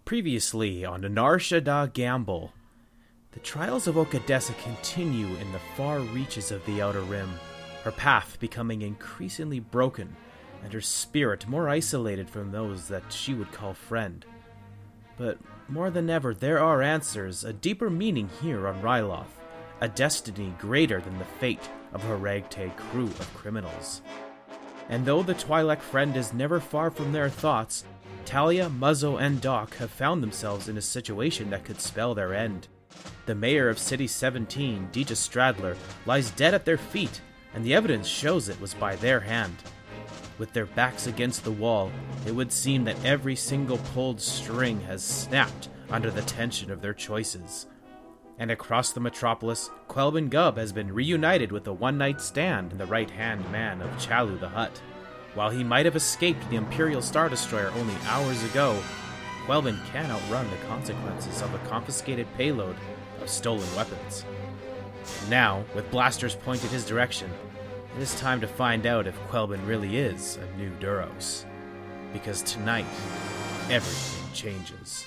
Previously on Nar Shaddaa Gamble, the trials of Okadessa continue in the far reaches of the Outer Rim, her path becoming increasingly broken, and her spirit more isolated from those that she would call friend. But more than ever, there are answers, a deeper meaning here on Ryloth, a destiny greater than the fate of her ragtag crew of criminals. And though the Twi'lek friend is never far from their thoughts, Talia, Muzzo, and Doc have found themselves in a situation that could spell their end. The mayor of City 17, Deja Stradler, lies dead at their feet, and the evidence shows it was by their hand. With their backs against the wall, it would seem that every single pulled string has snapped under the tension of their choices. And across the metropolis, Quelbin Gub has been reunited with a one-night stand in the right-hand man of Chalu the Hutt. While he might have escaped the Imperial Star Destroyer only hours ago, Quelbin can outrun the consequences of a confiscated payload of stolen weapons. Now, with blasters pointed his direction, it is time to find out if Quelbin really is a new Duros. Because tonight, everything changes.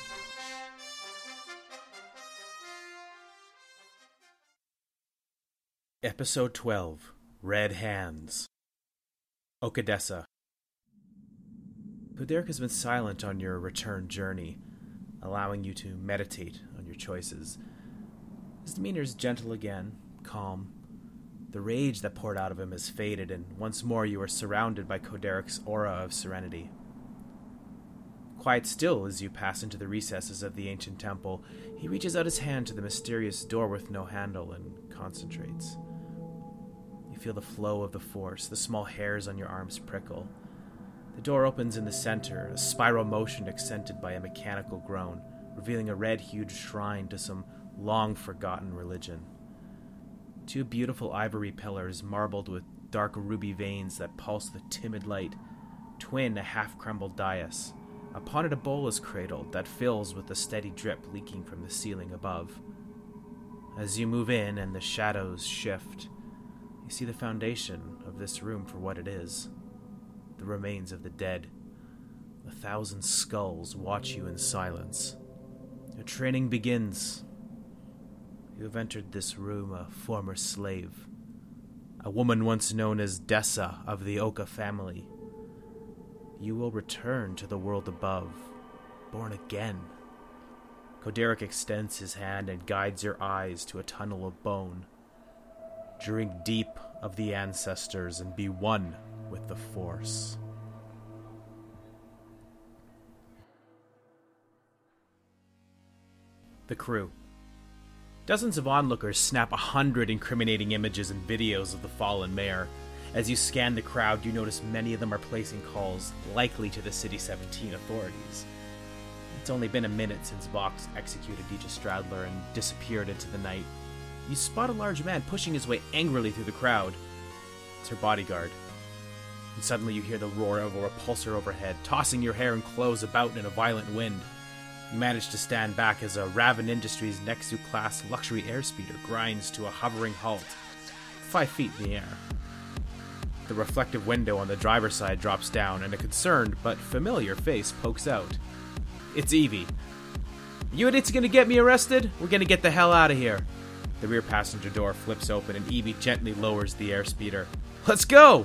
Episode 12, Red Hands. Okadessa. Poderk has been silent on your return journey, allowing you to meditate on your choices. His demeanor is gentle again, calm. The rage that poured out of him has faded, and once more you are surrounded by Koderek's aura of serenity. Quiet still as you pass into the recesses of the ancient temple, he reaches out his hand to the mysterious door with no handle and concentrates. You feel the flow of the force, the small hairs on your arms prickle. The door opens in the center, a spiral motion accented by a mechanical groan, revealing a red-hued shrine to some long-forgotten religion. Two beautiful ivory pillars marbled with dark ruby veins that pulse the timid light, twin a half-crumbled dais. Upon it a bowl is cradled that fills with a steady drip leaking from the ceiling above. As you move in and the shadows shift, you see the foundation of this room for what it is. The remains of the dead. 1,000 skulls watch you in silence. Your training begins. You have entered this room a former slave. A woman once known as Dessa of the Oka family. You will return to the world above, born again. Koderek extends his hand and guides your eyes to a tunnel of bone. Drink deep of the ancestors and be one with the Force. The crew. Dozens of onlookers snap 100 incriminating images and videos of the fallen mayor. As you scan the crowd, you notice many of them are placing calls likely to the City 17 authorities. It's only been a minute since Vox executed Deja Stradler and disappeared into the night. You spot a large man pushing his way angrily through the crowd. It's her bodyguard. And suddenly you hear the roar of a repulsor overhead, tossing your hair and clothes about in a violent wind. You manage to stand back as a Raven Industries Nexu-class luxury airspeeder grinds to a hovering halt, 5 feet in the air. The reflective window on the driver's side drops down, and a concerned but familiar face pokes out. It's Evie. You idiots gonna get me arrested? We're gonna get the hell out of here. The rear passenger door flips open, and Evie gently lowers the airspeeder. Let's go!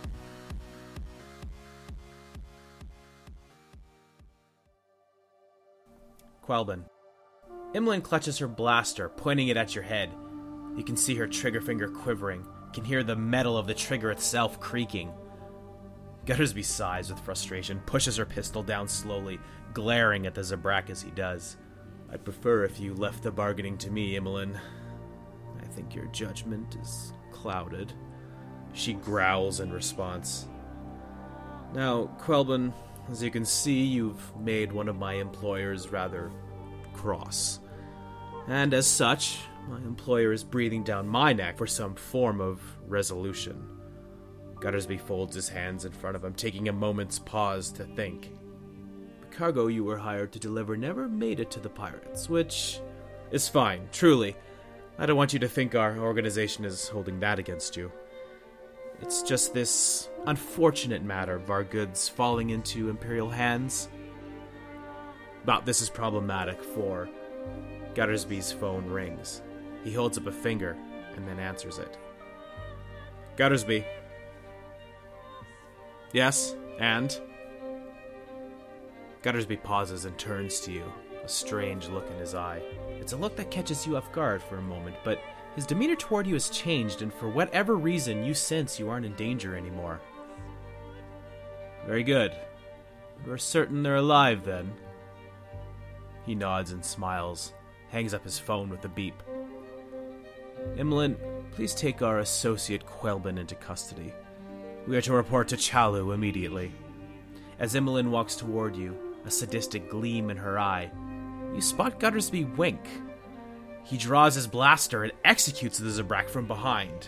Quelbin. Imolen clutches her blaster, pointing it at your head. You can see her trigger finger quivering, can hear the metal of the trigger itself creaking. Guttersby sighs with frustration, pushes her pistol down slowly, glaring at the Zabrak as he does. I'd prefer if you left the bargaining to me, Imolen. I think your judgment is clouded. She growls in response. Now, Quelbin, as you can see, you've made one of my employers rather cross. And as such, my employer is breathing down my neck for some form of resolution. Guttersby folds his hands in front of him, taking a moment's pause to think. The cargo you were hired to deliver never made it to the pirates, which is fine, truly. I don't want you to think our organization is holding that against you. It's just this unfortunate matter of our goods falling into Imperial hands. But this is problematic, for Guttersby's phone rings. He holds up a finger and then answers it. Guttersby. Yes, and? Guttersby pauses and turns to you, a strange look in his eye. It's a look that catches you off guard for a moment, but his demeanor toward you has changed, and for whatever reason, you sense you aren't in danger anymore. Very good. We're certain they're alive, then. He nods and smiles, hangs up his phone with a beep. Imlin, please take our associate Quelbin into custody. We are to report to Chalu immediately. As Imlin walks toward you, a sadistic gleam in her eye, you spot Guttersby wink. He draws his blaster and executes the Zabrak from behind.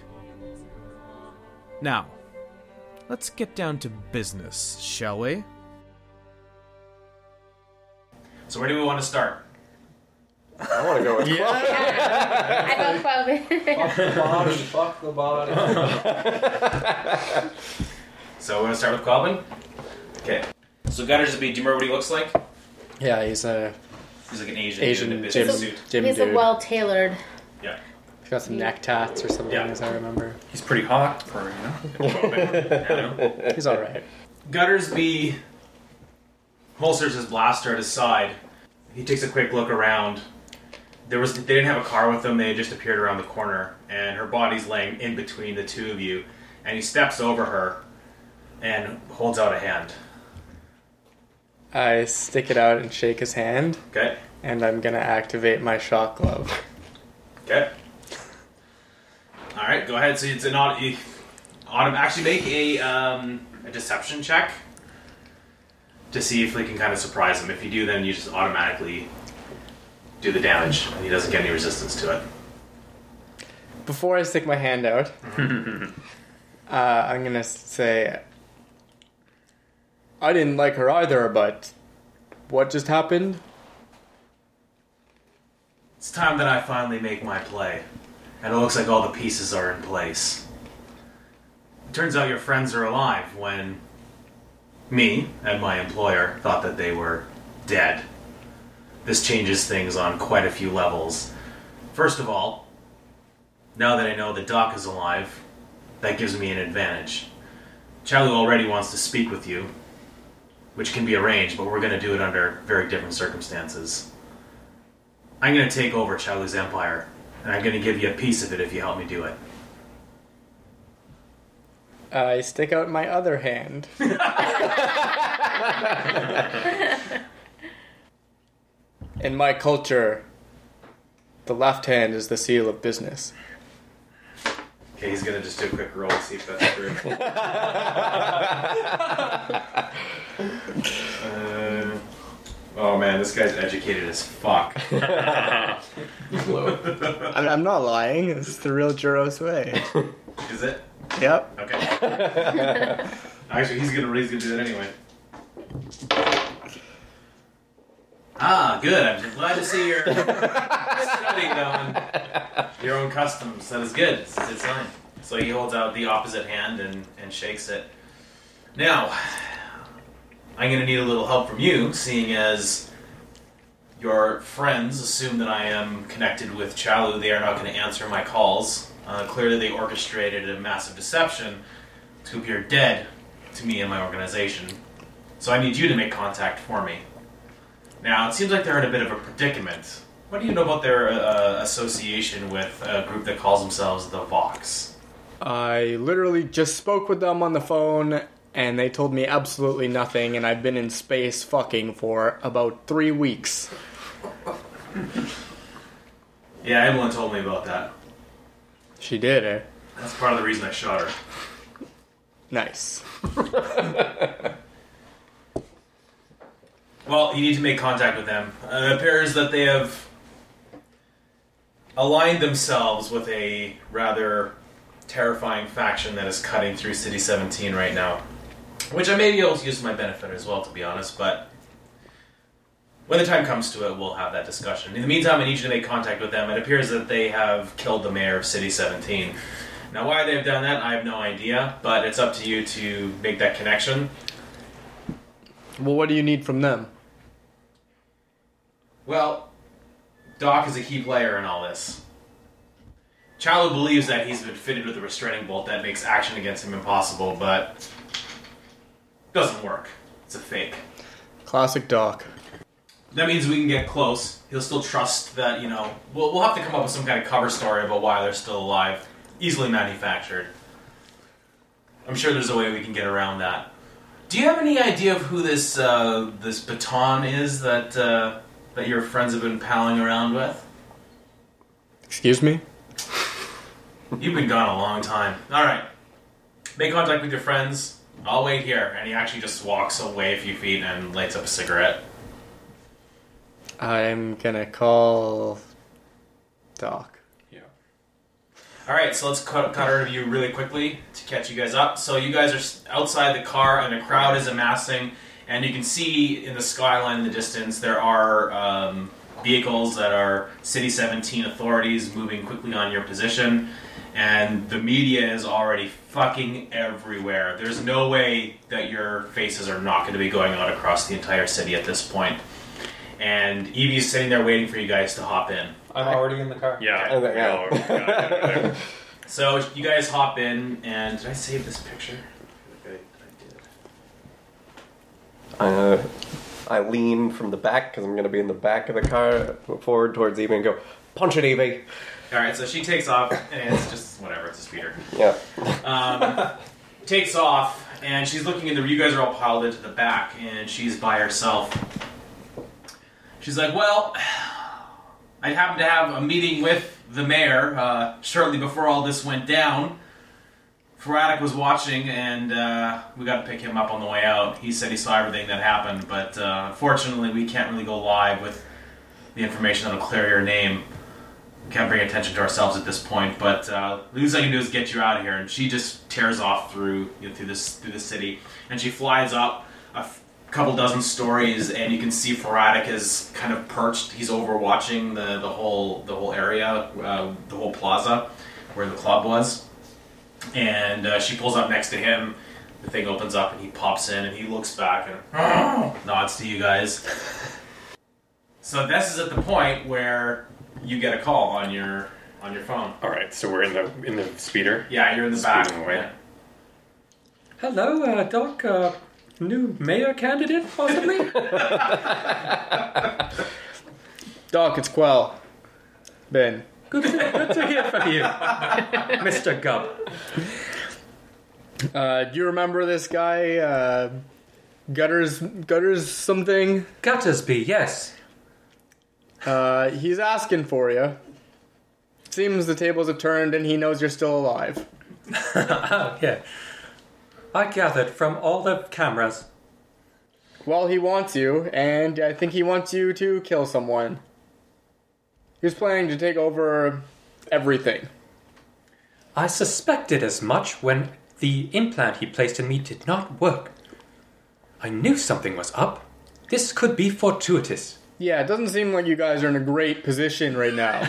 Now, let's get down to business, shall we? So where do we want to start? I want to go with I thought Fuck the body. So we're going to start with Quelbin? Okay. So Guttersby, do you remember what he looks like? Yeah, he's like an Asian Asian dude in a gym, business suit. gym he's dude. a well-tailored. Yeah. He's got some neck tats or something, Yeah. as I remember. He's pretty hot for, He's alright. Guttersby holsters his blaster at his side. He takes a quick look around. They didn't have a car with them. They had just appeared around the corner, and her body's laying in between the two of you. And he steps over her and holds out a hand. I stick it out and shake his hand, Okay. and I'm gonna activate my shock glove. Okay. All right. Go ahead. So it's an actually make a deception check to see if we can kind of surprise him. If you do, then you just automatically do the damage, and he doesn't get any resistance to it. Before I stick my hand out, I'm gonna say, I didn't like her either, but what just happened? It's time that I finally make my play, and it looks like all the pieces are in place. It turns out your friends are alive when me and my employer thought that they were dead. This changes things on quite a few levels. First of all, now that I know that Doc is alive, that gives me an advantage. Chalu already wants to speak with you, which can be arranged, but we're going to do it under very different circumstances. I'm going to take over Chalu's empire, and I'm going to give you a piece of it if you help me do it. I stick out my other hand. In my culture, the left hand is the seal of business. Okay, he's going to just do a quick roll to see if that's true. Oh man, this guy's educated as fuck. I'm not lying. This is the real Juros way. Is it? Yep. Okay. Actually, he's gonna do that anyway. Ah, good. I'm glad to see you're studying on your own customs. That is good. It's a good sign. So he holds out the opposite hand and shakes it. Now, I'm going to need a little help from you, seeing as your friends assume that I am connected with Chalu. They are not going to answer my calls. Clearly they orchestrated a massive deception to appear dead to me and my organization. So I need you to make contact for me. Now, it seems like they're in a bit of a predicament. What do you know about their association with a group that calls themselves the Vox? I literally just spoke with them on the phone, and they told me absolutely nothing, and I've been in space fucking for about 3 weeks. Yeah, Evelyn told me about that. She did, eh? That's part of the reason I shot her. Nice. Well, you need to make contact with them. It appears that they have aligned themselves with a rather terrifying faction that is cutting through City 17 right now. Which I may be able to use to my benefit as well, to be honest, but when the time comes to it, we'll have that discussion. In the meantime, I need you to make contact with them. It appears that they have killed the mayor of City 17. Now, why they've done that, I have no idea, but it's up to you to make that connection. Well, what do you need from them? Well, Doc is a key player in all this. Charlie believes that he's been fitted with a restraining bolt that makes action against him impossible, but doesn't work. It's a fake. Classic Doc. That means we can get close. He'll still trust that, we'll have to come up with some kind of cover story about why they're still alive. Easily manufactured. I'm sure there's a way we can get around that. Do you have any idea of who this Baton is that your friends have been palling around with? Excuse me? You've been gone a long time. Alright. Make contact with your friends. I'll wait here. And he actually just walks away a few feet and lights up a cigarette. I'm gonna call Doc. Yeah. Alright, so let's cut our interview really quickly to catch you guys up. So you guys are outside the car and a crowd is amassing, and you can see in the skyline in the distance there are vehicles that are City 17 authorities moving quickly on your position, and the media is already fucking everywhere. There's no way that your faces are not going to be going out across the entire city at this point. And Evie's sitting there waiting for you guys to hop in. I'm already in the car. Yeah. So you guys hop in, and did I save this picture? I lean from the back, because I'm going to be in the back of the car, forward towards Evie and go, punch it, Evie. Alright, so she takes off, and it's just, whatever, it's a speeder. Yeah. Takes off, and she's looking in you guys are all piled into the back, and she's by herself. She's like, well, I happened to have a meeting with the mayor shortly before all this went down. Faradak was watching, and we got to pick him up on the way out. He said he saw everything that happened, but unfortunately we can't really go live with the information that'll clear your name. We can't bring attention to ourselves at this point, but the least I can do is get you out of here. And she just tears off through the city, and she flies up couple dozen stories, and you can see Faradak is kind of perched. He's overwatching the whole area, the whole plaza where the club was. And she pulls up next to him. The thing opens up, and he pops in, and he looks back and nods to you guys. So this is at the point where you get a call on your phone. All right, so we're in the speeder. Yeah, you're in the back. Speeding away. Yeah. Hello, Doc. New mayor candidate, possibly? Doc, it's Quell. Ben. Good to hear from you, Mr. Gubb. Do you remember this guy, Gutters something? Guttersby, yes. He's asking for you. Seems the tables have turned and he knows you're still alive. Yeah. I gathered from all the cameras. Well, he wants you, and I think he wants you to kill someone. He's planning to take over everything. I suspected as much when the implant he placed in me did not work. I knew something was up. This could be fortuitous. Yeah, it doesn't seem like you guys are in a great position right now.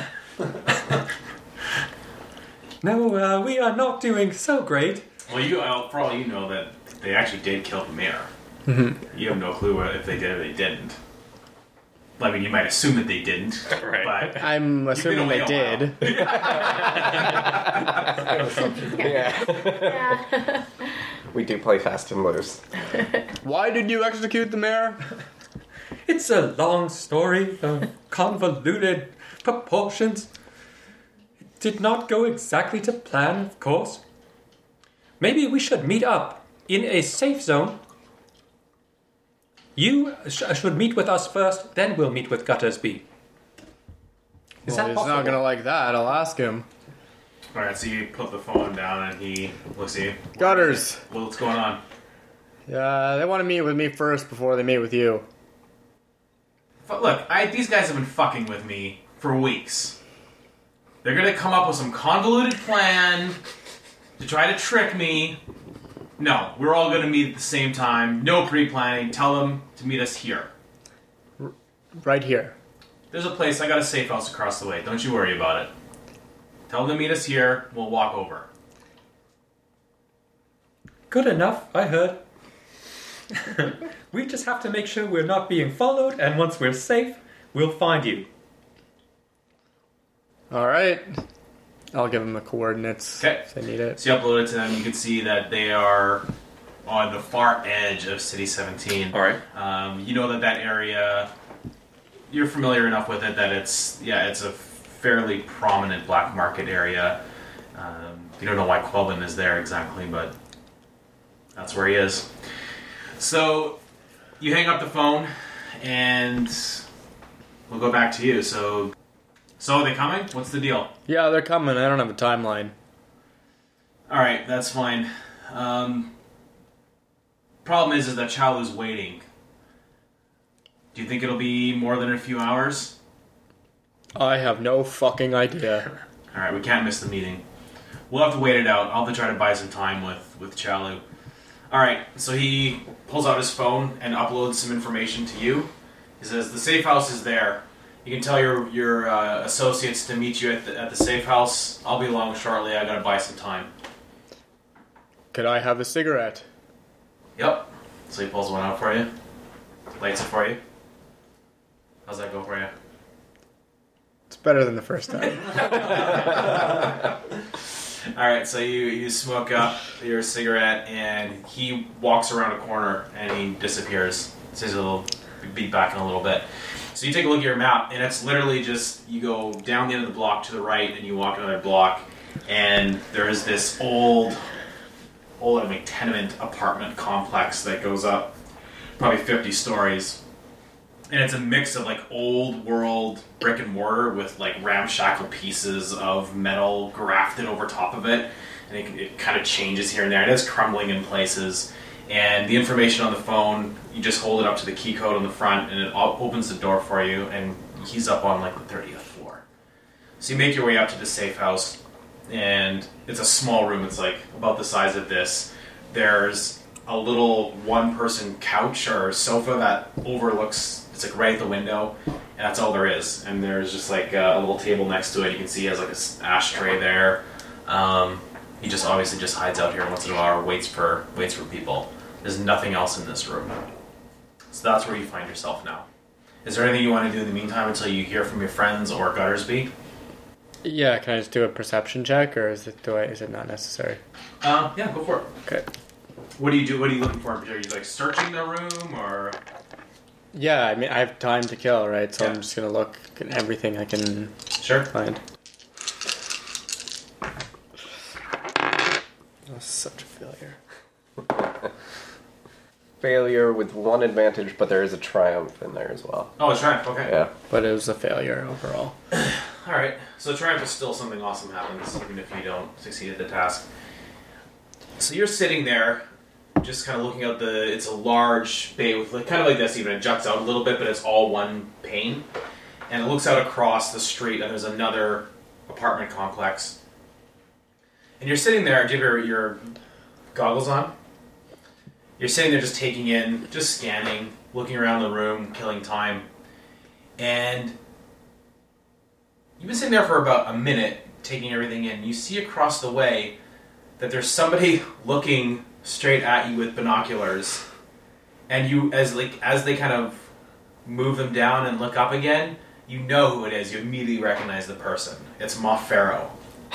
No, we are not doing so great. Well, for all you know, that they actually did kill the mayor. Mm-hmm. You have no clue if they did or they didn't. I mean, you might assume that they didn't, Right. but I'm assuming they did. Yeah. Yeah. We do play fast and loose. Why did you execute the mayor? It's a long story of convoluted proportions. It did not go exactly to plan, of course. Maybe we should meet up in a safe zone. You should meet with us first, then we'll meet with Guttersby. Is that He's possible? not gonna like that. I'll ask him. Alright, so you put the phone down and he looks at you. Gutters. Well, what's going on? They want to meet with me first before they meet with you. Look, these guys have been fucking with me for weeks. They're gonna come up with some convoluted plan to try to trick me. No, we're all gonna meet at the same time. No pre-planning. Tell them to meet us here. Right here. There's a place, I got a safe house across the way. Don't you worry about it. Tell them to meet us here. We'll walk over. Good enough, I heard. We just have to make sure we're not being followed, and once we're safe, we'll find you. All right. I'll give them the coordinates Okay. if they need it. So you upload it to them. You can see that they are on the far edge of City 17. All right. You know that area. You're familiar enough with it that it's a fairly prominent black market area. You don't know why Quelbin is there exactly, but that's where he is. So you hang up the phone, and we'll go back to you. So are they coming? What's the deal? Yeah, they're coming. I don't have a timeline. All right, that's fine. Problem is that Chalu's waiting. Do you think it'll be more than a few hours? I have no fucking idea. All right, we can't miss the meeting. We'll have to wait it out. I'll have to try to buy some time with Chalu. All right, so he pulls out his phone and uploads some information to you. He says the safe house is there. You can tell your associates to meet you at the safe house. I'll be along shortly. I gotta buy some time. Could I have a cigarette? Yep. So he pulls one out for you. Lights it for you. How's that go for you? It's better than the first time. Alright, so you smoke up your cigarette, and he walks around a corner, and he disappears. So he'll be back in a little bit. So you take a look at your map, and it's literally just, you go down the end of the block to the right, and you walk another block, and there is this old tenement apartment complex that goes up probably 50 stories. And it's a mix of like old world brick and mortar with like ramshackle pieces of metal grafted over top of it. And it kind of changes here and there. And it's crumbling in places. And the information on the phone, you just hold it up to the key code on the front and it opens the door for you. And he's up on like the 30th floor. So you make your way up to the safe house. And it's a small room. It's like about the size of this. There's a little one-person couch or sofa that overlooks. It's like right at the window, and that's all there is. And there's just like a little table next to it. You can see he has like an ashtray there. He just obviously just hides out here once in a while, or waits for people. There's nothing else in this room. So that's where you find yourself now. Is there anything you want to do in the meantime until you hear from your friends or Guttersby? Yeah, can I just do a perception check, or is it not necessary? Yeah, go for it. Okay. What do you do? What are you looking for in particular? Are you like searching the room, or? Yeah, I mean, I have time to kill, right? So Yeah. I'm just gonna look at everything I can Sure. find. That's such a failure. Failure with one advantage, but there is a triumph in there as well. Oh, it's Triumph. Okay. Yeah. But it was a failure overall. All right. So Triumph is still something awesome happens, even if you don't succeed at the task. So you're sitting there, just kind of looking out it's a large bay with kind of like this, even it juts out a little bit, but it's all one pane. And it looks out across the street, and there's another apartment complex. And you're sitting there, do you have your goggles on? You're sitting there just taking in, just scanning, looking around the room, killing time. And you've been sitting there for about a minute, taking everything in. You see across the way that there's somebody looking straight at you with binoculars, and you, as they kind of move them down and look up again, you know who it is. You immediately recognize the person. It's Moff Farrow.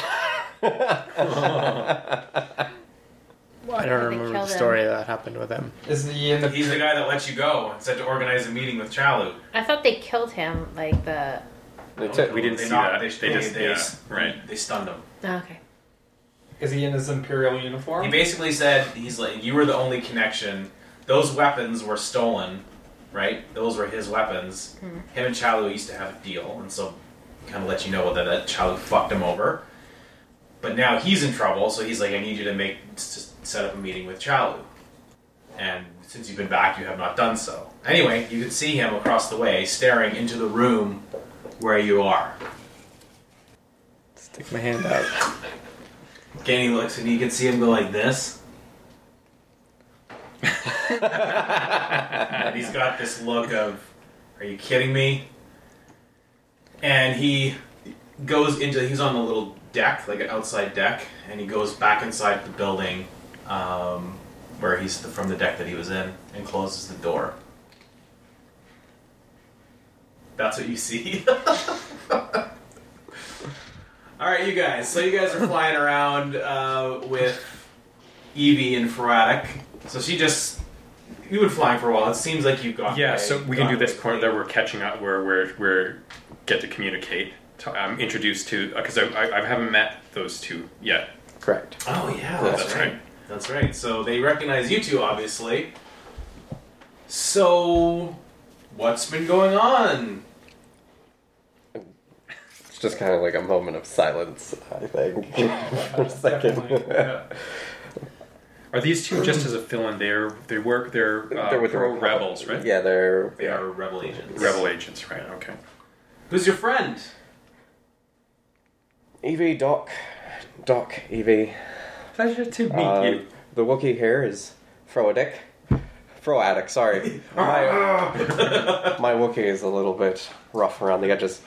Well, I don't They remember the killed him. story that happened with him. Is he in the? He's the guy that let you go and said to organize a meeting with Chalu. I thought they killed him, like the. They took- We didn't They see knocked- that. They They just right. They stunned him. Oh, okay. Is he in his Imperial He uniform? basically said, he's like, you were the only connection. Those weapons were stolen, right? Those were his weapons. Him and Chalu used to have a deal, and so kind of let you know that Chalu fucked him over. But now he's in trouble, so he's like, I need you to set up a meeting with Chalu. And since you've been back, you have not done so. Anyway, you can see him across the way, staring into the room where you are. Stick my hand out. Again, he looks, and you can see him go like this. And he's got this look of, are you kidding me? And he he's on the little deck, like an outside deck, and he goes back inside the building where he's from the deck that he was in, and closes the door. That's what you see. Alright, you guys. So you guys are flying around with Evie and Feratic. So she just... You've been flying for a while. It seems like you've gone. Yeah, so we can do this part that we're catching up, where we're get to communicate. Introduced to, because I haven't met those two yet. Correct. Oh yeah, That's right. That's right. So they recognize you two, obviously. So, what's been going on? It's just kind of like a moment of silence, I think, for a second. Yeah. Are these two just as a fill-in? They're with the Republic. rebels, right? Yeah, They are rebel agents. Rebel agents, right? Okay. Who's your friend? Evie, Doc, Evie. Pleasure to meet you. The Wookiee here is Froadic. Froadic, sorry. My Wookiee is a little bit rough around the edges.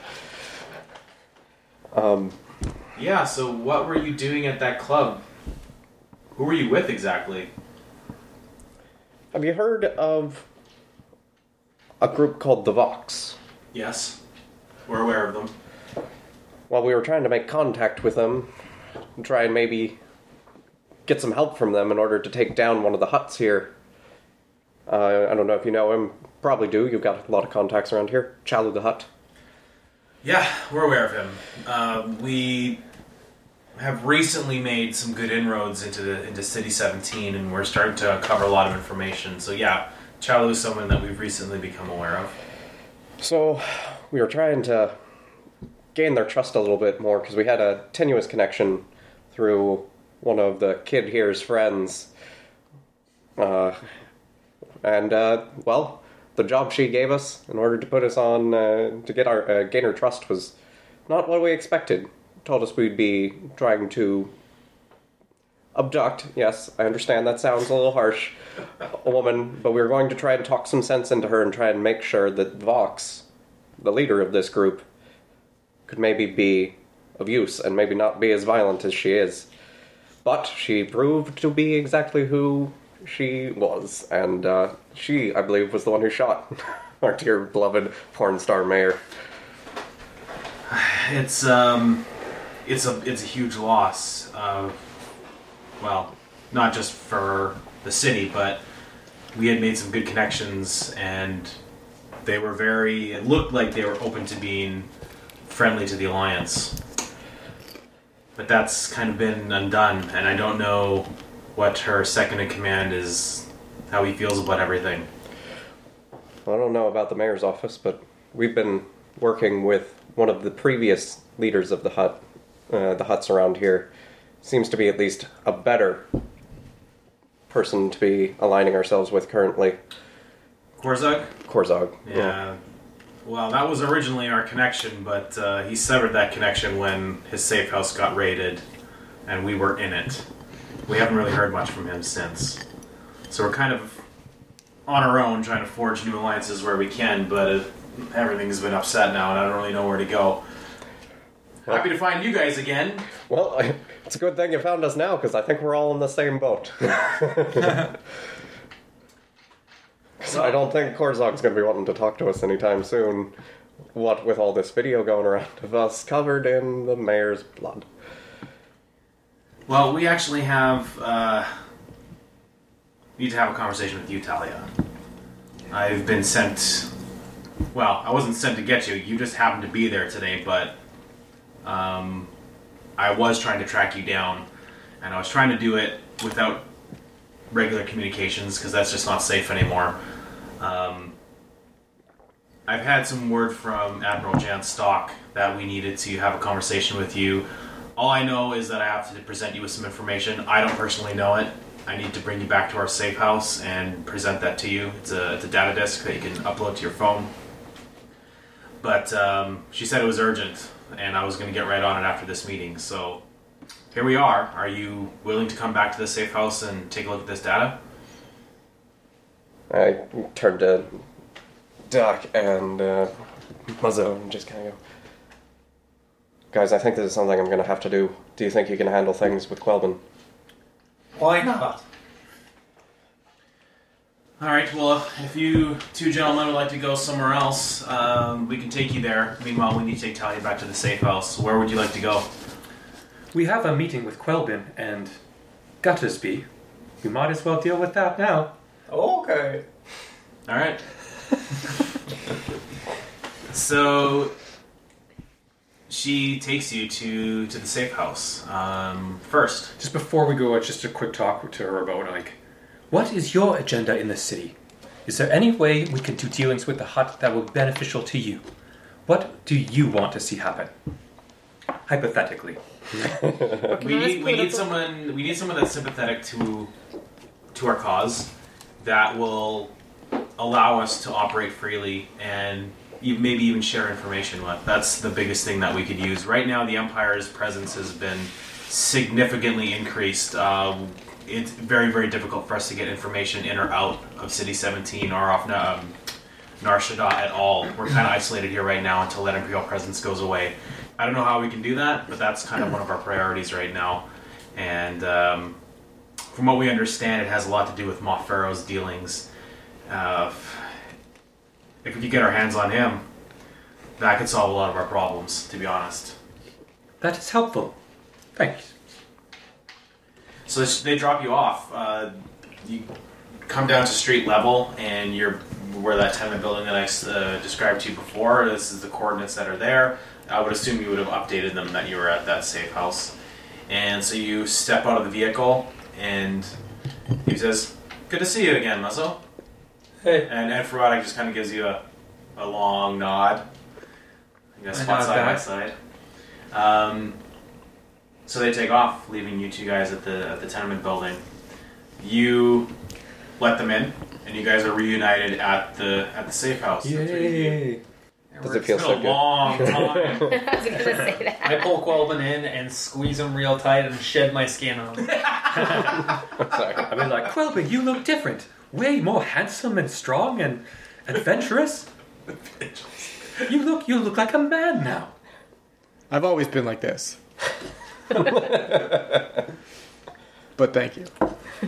Yeah. So, what were you doing at that club? Who were you with exactly? Have you heard of a group called the Vox? Yes, we're aware of them. Well, we were trying to make contact with them, and try and maybe get some help from them in order to take down one of the huts here. I don't know if you know him. Probably do. You've got a lot of contacts around here. Chalu the Hutt. Yeah, we're aware of him. We have recently made some good inroads into City 17, and we're starting to cover a lot of information. So yeah, Chalu is someone that we've recently become aware of. So, we were trying to gain their trust a little bit more, because we had a tenuous connection through one of the kid here's friends. Well, the job she gave us in order to put us on, to get our gain her trust was not what we expected. Told us we'd be trying to abduct, yes, I understand that sounds a little harsh, a woman, but we were going to try and talk some sense into her and try and make sure that Vox, the leader of this group, could maybe be of use and maybe not be as violent as she is. But she proved to be exactly who she was, and she, I believe, was the one who shot our dear beloved porn star mayor. It's a huge loss. Well, not just for the city, but we had made some good connections, and they were it looked like they were open to being friendly to the Alliance. But that's kind of been undone, and I don't know what her second-in-command is, how he feels about everything. I don't know about the mayor's office, but we've been working with one of the previous leaders of the huts around here. Seems to be at least a better person to be aligning ourselves with currently. Korzog? Yeah. Well, that was originally our connection, but he severed that connection when his safe house got raided, and we were in it. We haven't really heard much from him since. So we're kind of on our own trying to forge new alliances where we can, but everything's been upset now, and I don't really know where to go. Happy to find you guys again. Well, it's a good thing you found us now, because I think we're all in the same boat. So I don't think Korzog's going to be wanting to talk to us anytime soon. What with all this video going around of us covered in the mayor's blood. Well, we actually need to have a conversation with you, Talia. I've been sent... Well, I wasn't sent to get you. You just happened to be there today, but... I was trying to track you down, and I was trying to do it without regular communications, because that's just not safe anymore. I've had some word from Admiral Jan Stock that we needed to have a conversation with you. All I know is that I have to present you with some information. I don't personally know it. I need to bring you back to our safe house and present that to you. It's a data disk that you can upload to your phone. But she said it was urgent, and I was going to get right on it after this meeting. So here we are. Are you willing to come back to the safe house and take a look at this data? I turned to Doc and Muzzo and just kind of go, guys, I think this is something I'm going to have to do. Do you think you can handle things with Quelbin? Why not? All right. Well, if you two gentlemen would like to go somewhere else, we can take you there. Meanwhile, we need to take Talia back to the safe house. Where would you like to go? We have a meeting with Quelbin and Guttersby. We might as well deal with that now. Okay. All right. So she takes you to the safe house first. Just before we go, just a quick talk to her about, like, what is your agenda in the city? Is there any way we can do dealings with the hut that will be beneficial to you? What do you want to see happen? Hypothetically. We need someone that's sympathetic to our cause, that will allow us to operate freely and maybe even share information with. That's the biggest thing that we could use. Right now, the Empire's presence has been significantly increased. It's very, very difficult for us to get information in or out of City 17 or off Nar Shaddaa at all. We're kind of isolated here right now until that Imperial presence goes away. I don't know how we can do that, but that's kind of one of our priorities right now. And from what we understand, it has a lot to do with Moff Pharaoh's dealings. If we could get our hands on him, that could solve a lot of our problems, to be honest. That is helpful. Thanks. So they drop you off. You come down to street level, and you're where that tenement building that I described to you before. This is the coordinates that are there. I would assume you would have updated them that you were at that safe house. And so you step out of the vehicle, and he says, "Good to see you again, Muzzle." Hey. And Ed Ferrotic just kind of gives you a long nod. You guys spot nod side by back. side. So they take off, leaving you two guys at the tenement building. You let them in, and you guys are reunited at the safe house. the three of you. Yay! Does it feel It's so been a good? long time. I was gonna say that. I pull Quelbin in and squeeze him real tight and shed my skin on him. Sorry. I mean, like, Quelbin, you look different. Way more handsome and strong and adventurous. You look like a man now. I've always been like this. But thank you.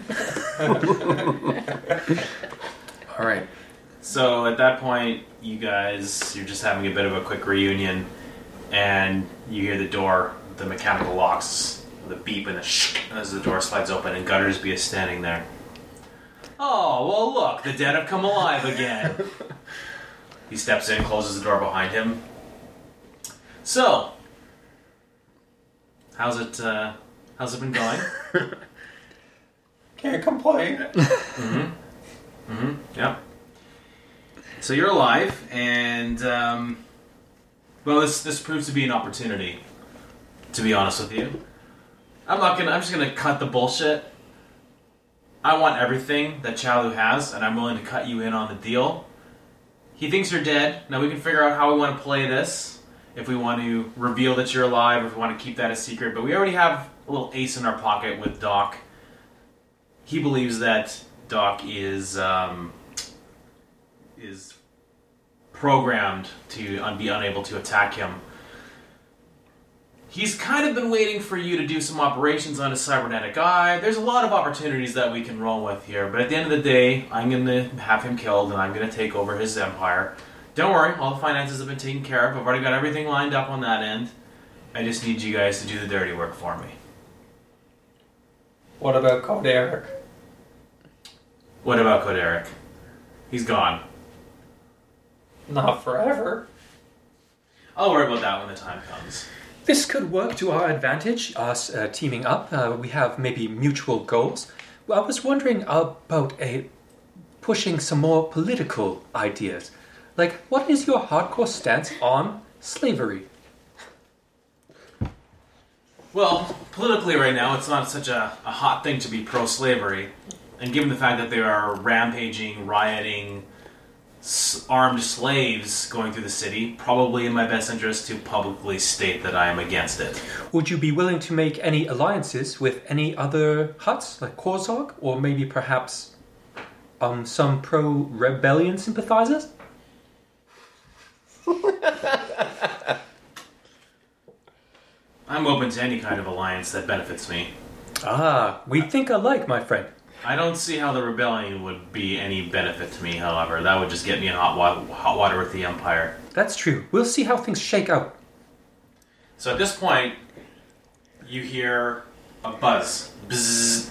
All right. So at that point, you're just having a bit of a quick reunion, and you hear the door, the mechanical locks, the beep and the shh as the door slides open, and Guttersby is standing there. Oh, well look, the dead have come alive again. He steps in, closes the door behind him. So, how's it been going? Can't complain. Yep. So you're alive, and well, this proves to be an opportunity. To be honest with you, I'm just gonna cut the bullshit. I want everything that Chalu has, and I'm willing to cut you in on the deal. He thinks you're dead. Now we can figure out how we want to play this. If we want to reveal that you're alive, or if we want to keep that a secret. But we already have a little ace in our pocket with Doc. He believes that Doc is programmed to be unable to attack him. He's kind of been waiting for you to do some operations on his cybernetic eye. There's a lot of opportunities that we can roll with here, but at the end of the day, I'm going to have him killed, and I'm going to take over his empire. Don't worry, all the finances have been taken care of. I've already got everything lined up on that end. I just need you guys to do the dirty work for me. What about Koderic? What about Koderic? He's gone. Not forever. I'll worry about that when the time comes. This could work to our advantage, us teaming up. We have maybe mutual goals. Well, I was wondering about pushing some more political ideas. Like, what is your hardcore stance on slavery? Well, politically right now, it's not such a hot thing to be pro-slavery. And given the fact that there are rampaging, rioting, armed slaves going through the city, probably in my best interest to publicly state that I am against it. Would you be willing to make any alliances with any other huts, like Korzog, or maybe perhaps some pro-rebellion sympathizers? I'm open to any kind of alliance that benefits me. Ah, we think alike, my friend. I don't see how the rebellion would be any benefit to me, however. That would just get me in hot water with the Empire. That's true. We'll see how things shake out. So at this point, you hear a buzz. Bzzz.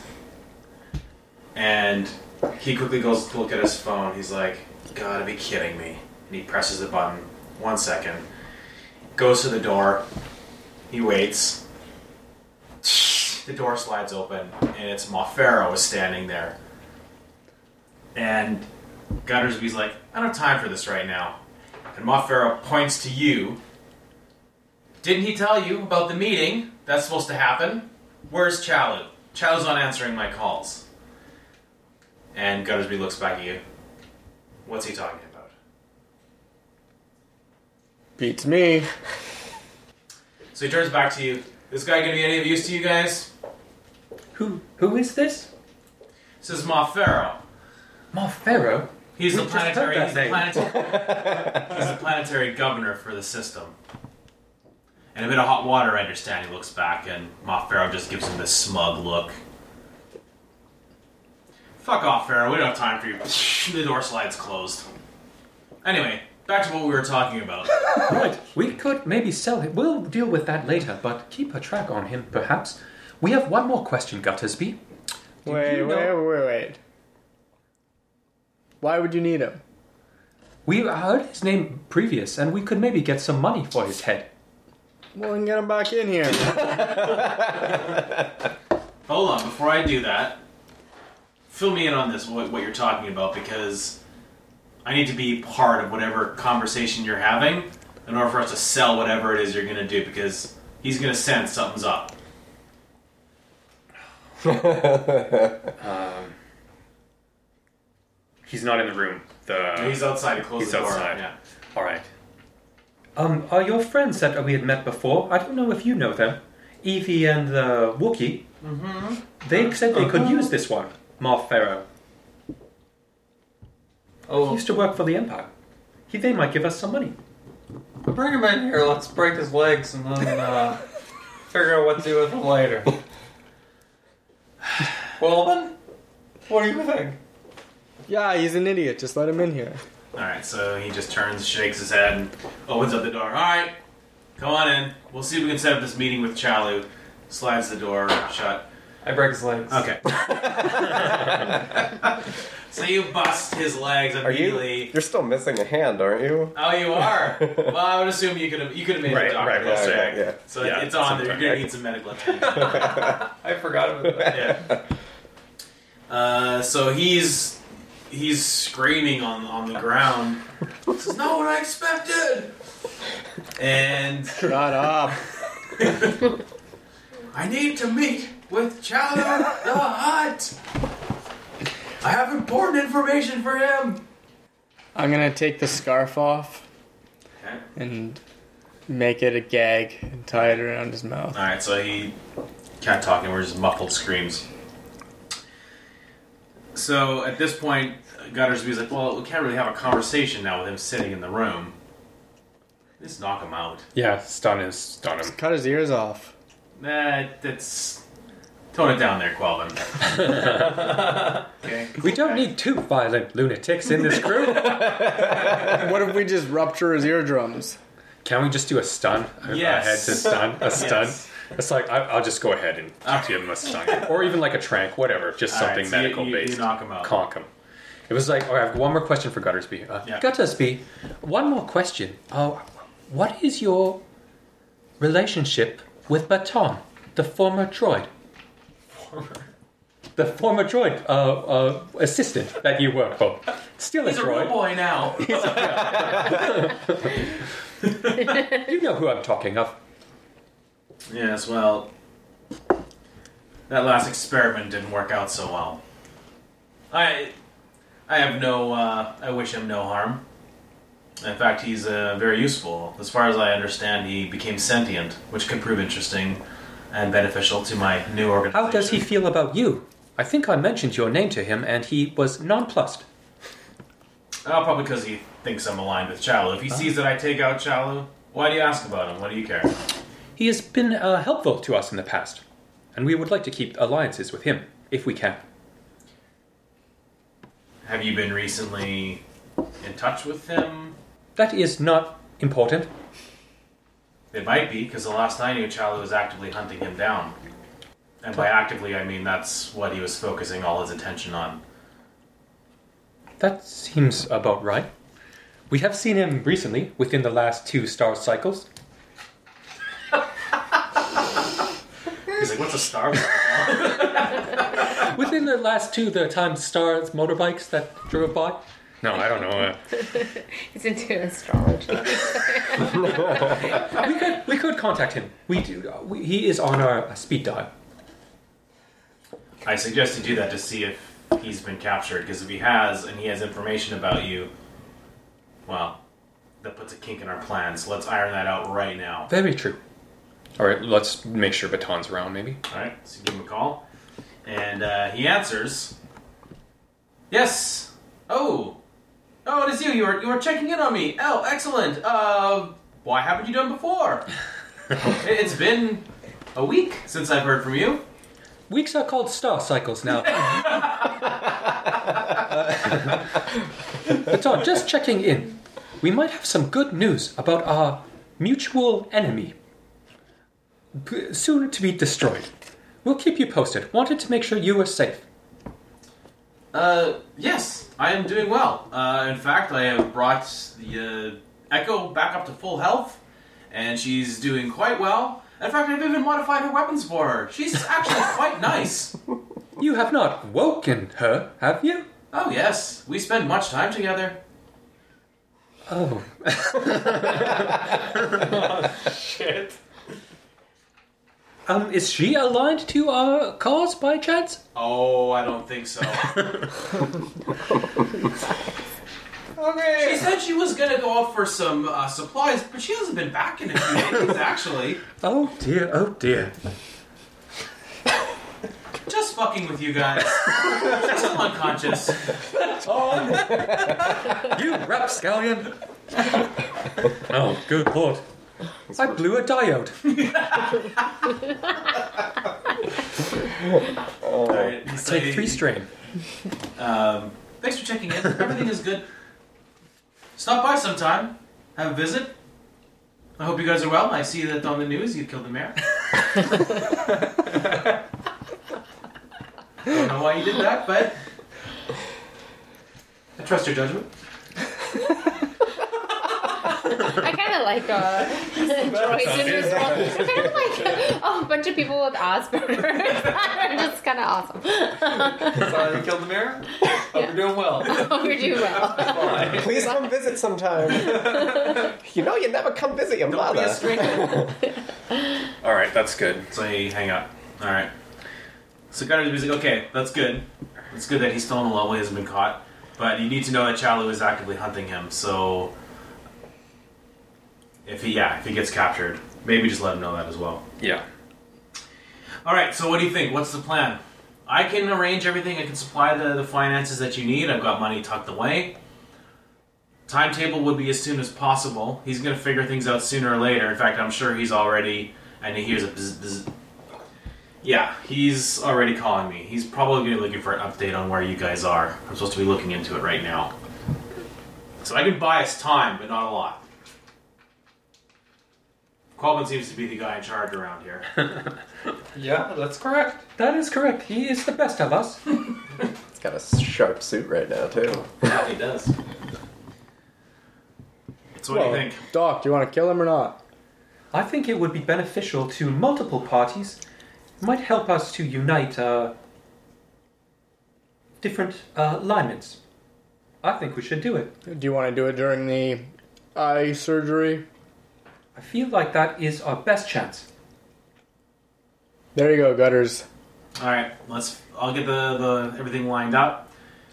And he quickly goes to look at his phone. He's like, you gotta be kidding me. And he presses the button. 1 second. Goes to the door. He waits. The door slides open, and it's Moff Pharaoh is standing there. And Guttersby's like, I don't have time for this right now. And Moff Pharaoh points to you. Didn't he tell you about the meeting that's supposed to happen? Where's Chalu? Chalu's not answering my calls. And Guttersby looks back at you. What's he talking about? Beats me. So he turns back to you. This guy gonna be any of use to you guys? Who is this? This is Moff Pharaoh. Moff Pharaoh? He's We the just heard planetary. that He's the planetary governor for the system. And a bit of hot water, I understand. He looks back, and Moff Pharaoh just gives him this smug look. Fuck off, Pharaoh. We don't have time for you. The door slides closed. Anyway, back to what we were talking about. Right, we could maybe sell him. We'll deal with that later, but keep a track on him, perhaps. We have one more question, Guttersby. Wait. Why would you need him? We heard his name previous, and we could maybe get some money for his head. Well, then get him back in here. Hold on, before I do that, fill me in on this, what you're talking about, because I need to be part of whatever conversation you're having in order for us to sell whatever it is you're going to do, because he's going to sense something's up. He's not in the room. He's outside. He closed the door. outside. Yeah. All right. Are your friends that we had met before? I don't know if you know them. Evie and the Wookiee. Mm-hmm. They said they could use this one, Moff Pharaoh. He used to work for the Empire. They might give us some money. Bring him in here. Let's break his legs and then figure out what to do with him later. Wellman, what do you think? Yeah, he's an idiot. Just let him in here. Alright, so he just turns, shakes his head, and opens up the door. Alright, come on in. We'll see if we can set up this meeting with Chalu. Slides the door shut. I break his legs. Okay. So you bust his legs immediately. You're still missing a hand, aren't you? Oh, you are? Well, I would assume you could have made a doctor. Right, Let's yeah, check. yeah. So Yeah, it's on there. You're going to sometime. need some medical attention. I forgot about that. Yeah. So he's screaming on the ground. This is not what I expected. And Shut up. I need to meet with Chalu the Hutt. I have important information for him. I'm gonna take the scarf off Okay. and make it a gag and tie it around his mouth. Alright, so he can't talk anymore, just muffled screams. So at this point, Guttersby's like, well, we can't really have a conversation now with him sitting in the room. Just knock him out. Yeah, stun him. Cut his ears off. That's... Tone it down there, Quelvin. Okay. We don't need two violent lunatics in this crew. What if we just rupture his eardrums? Can we just do a stun? Yes. A head to stun? A stun? Yes. It's like, I'll just go ahead and give him a stun. Or even like a trank, whatever. Just All right, something so you medical-based. knock him out. Conk him. It was like, I have one more question for Guttersby. Yeah. Guttersby, one more question. What is your relationship with Baton, the former droid? The former droid assistant that you work for. Still He's a a droid. real boy now. You know who I'm talking of. Yes, well, that last experiment didn't work out so well. I wish him no harm. In fact, he's very useful. As far as I understand, he became sentient, which could prove interesting and beneficial to my new organization. How does he feel about you? I think I mentioned your name to him, and he was nonplussed. Oh, probably because he thinks I'm aligned with Chalu. If he sees that I take out Chalu, why do you ask about him? What do you care? He has been helpful to us in the past, and we would like to keep alliances with him, if we can. Have you been recently in touch with him? That is not important. It might be, because the last I knew, Chalu was actively hunting him down. And by actively, I mean that's what he was focusing all his attention on. That seems about right. We have seen him recently, within the last 2 star cycles. He's like, what's a star? Within the last 2 times stars motorbikes that drove by. No, I don't know. He's into astrology. We could contact him. He is on our speed dial. I suggest you do that to see if he's been captured, because if he has, and he has information about you, well, that puts a kink in our plans. So let's iron that out right now. Very true. All right, let's make sure Baton's around, maybe. All right, so you give him a call, and he answers. Yes. Oh, it is you. You were checking in on me. Oh, excellent. Why haven't you done before? It's been a week since I've heard from you. Weeks are called star cycles now. Baton, just checking in. We might have some good news about our mutual enemy. Soon to be destroyed. We'll keep you posted. Wanted to make sure you were safe. Yes, I am doing well. In fact, I have brought the Echo back up to full health, and she's doing quite well. In fact, I've even modified her weapons for her. She's actually quite nice. You have not woken her, have you? Oh, yes. We spend much time together. Oh. Shit. Is she aligned to our cause by chance? Oh, I don't think so. Okay. She said she was going to go out for some supplies, but she hasn't been back in a few days, actually. Oh dear, oh dear. Just fucking with you guys. She's still unconscious. You rapscallion! Oh, good lord. I blew a diode. All right, Take 3 strain. Thanks for checking in. Everything is good. Stop by sometime. Have a visit. I hope you guys are well. I see that on the news you killed the mayor. I don't know why you did that, but I trust your judgment. I kind of like Joyce in this one. I kind of like a bunch of people with Asperger's. They're just kind of awesome. Sorry you killed the mayor? Hope you're doing well. Oh, you're doing well. Bye. Please come visit sometime. You never come visit your Don't be a mother. stranger. Alright, that's good. So you hang up. All right. So Gunner's like, okay, that's good. It's good that he's still on the level. He hasn't been caught. But you need to know that Chalu is actively hunting him. So if he gets captured, maybe just let him know that as well. Yeah. All right. So what do you think? What's the plan? I can arrange everything. I can supply the finances that you need. I've got money tucked away. Timetable would be as soon as possible. He's going to figure things out sooner or later. In fact, I'm sure he's already... And he hears a bzz, bzz. Yeah, he's already calling me. He's probably going to be looking for an update on where you guys are. I'm supposed to be looking into it right now. So I can buy us time, but not a lot. Qualman seems to be the guy in charge around here. Yeah, that's correct. That is correct. He is the best of us. He's got a sharp suit right now, too. Yeah, he does. So what do you think? Doc, do you want to kill him or not? I think it would be beneficial to multiple parties. It might help us to unite different alignments. I think we should do it. Do you want to do it during the eye surgery? I feel like that is our best chance. There you go, Gutters. All right, I'll get the everything lined up.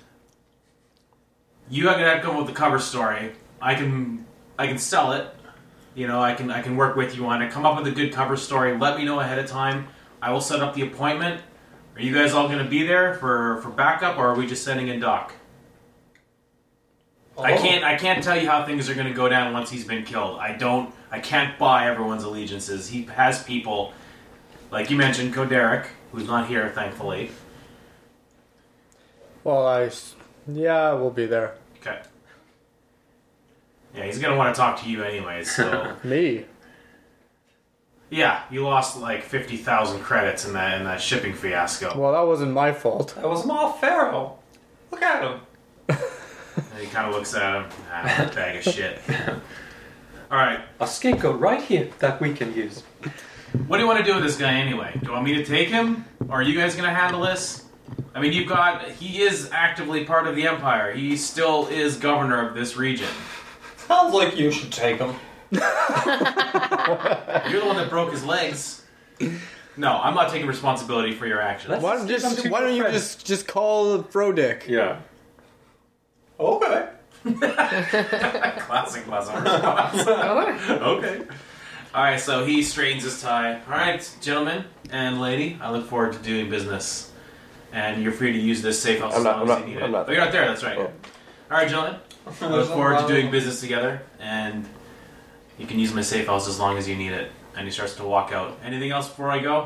You are gonna come up with the cover story. I can sell it. I can work with you on it. Come up with a good cover story. Let me know ahead of time. I will set up the appointment. Are you guys all gonna be there for backup, or are we just sending in Doc? Oh. I can't tell you how things are gonna go down once he's been killed. I can't buy everyone's allegiances. He has people, like you mentioned, Koderic, who's not here, thankfully. Well, Yeah, we'll be there. Okay. Yeah, he's gonna want to talk to you anyways, so... Me? Yeah, you lost like 50,000 credits in that shipping fiasco. Well, that wasn't my fault. That was Ma Pharaoh. Look at him. And he kind of looks at him. Bag of shit. Alright, A scapegoat right here that we can use. what do you want to do with this guy anyway? Do you want me to take him? Or are you guys gonna handle this? I mean, he is actively part of the Empire. He still is governor of this region. Sounds like you should take him. You're the one that broke his legs. No, I'm not taking responsibility for your actions. Why don't you just call Frodick? Yeah. Okay. Classic Buzzer response. Okay. Alright, so he straightens his tie. Alright, gentlemen and lady, I look forward to doing business. And you're free to use this safe house as long as you need it. not. Oh, you're not there, that's right. Yeah. Alright, gentlemen. I look forward to doing business together, and you can use my safe house as long as you need it. And he starts to walk out. Anything else before I go?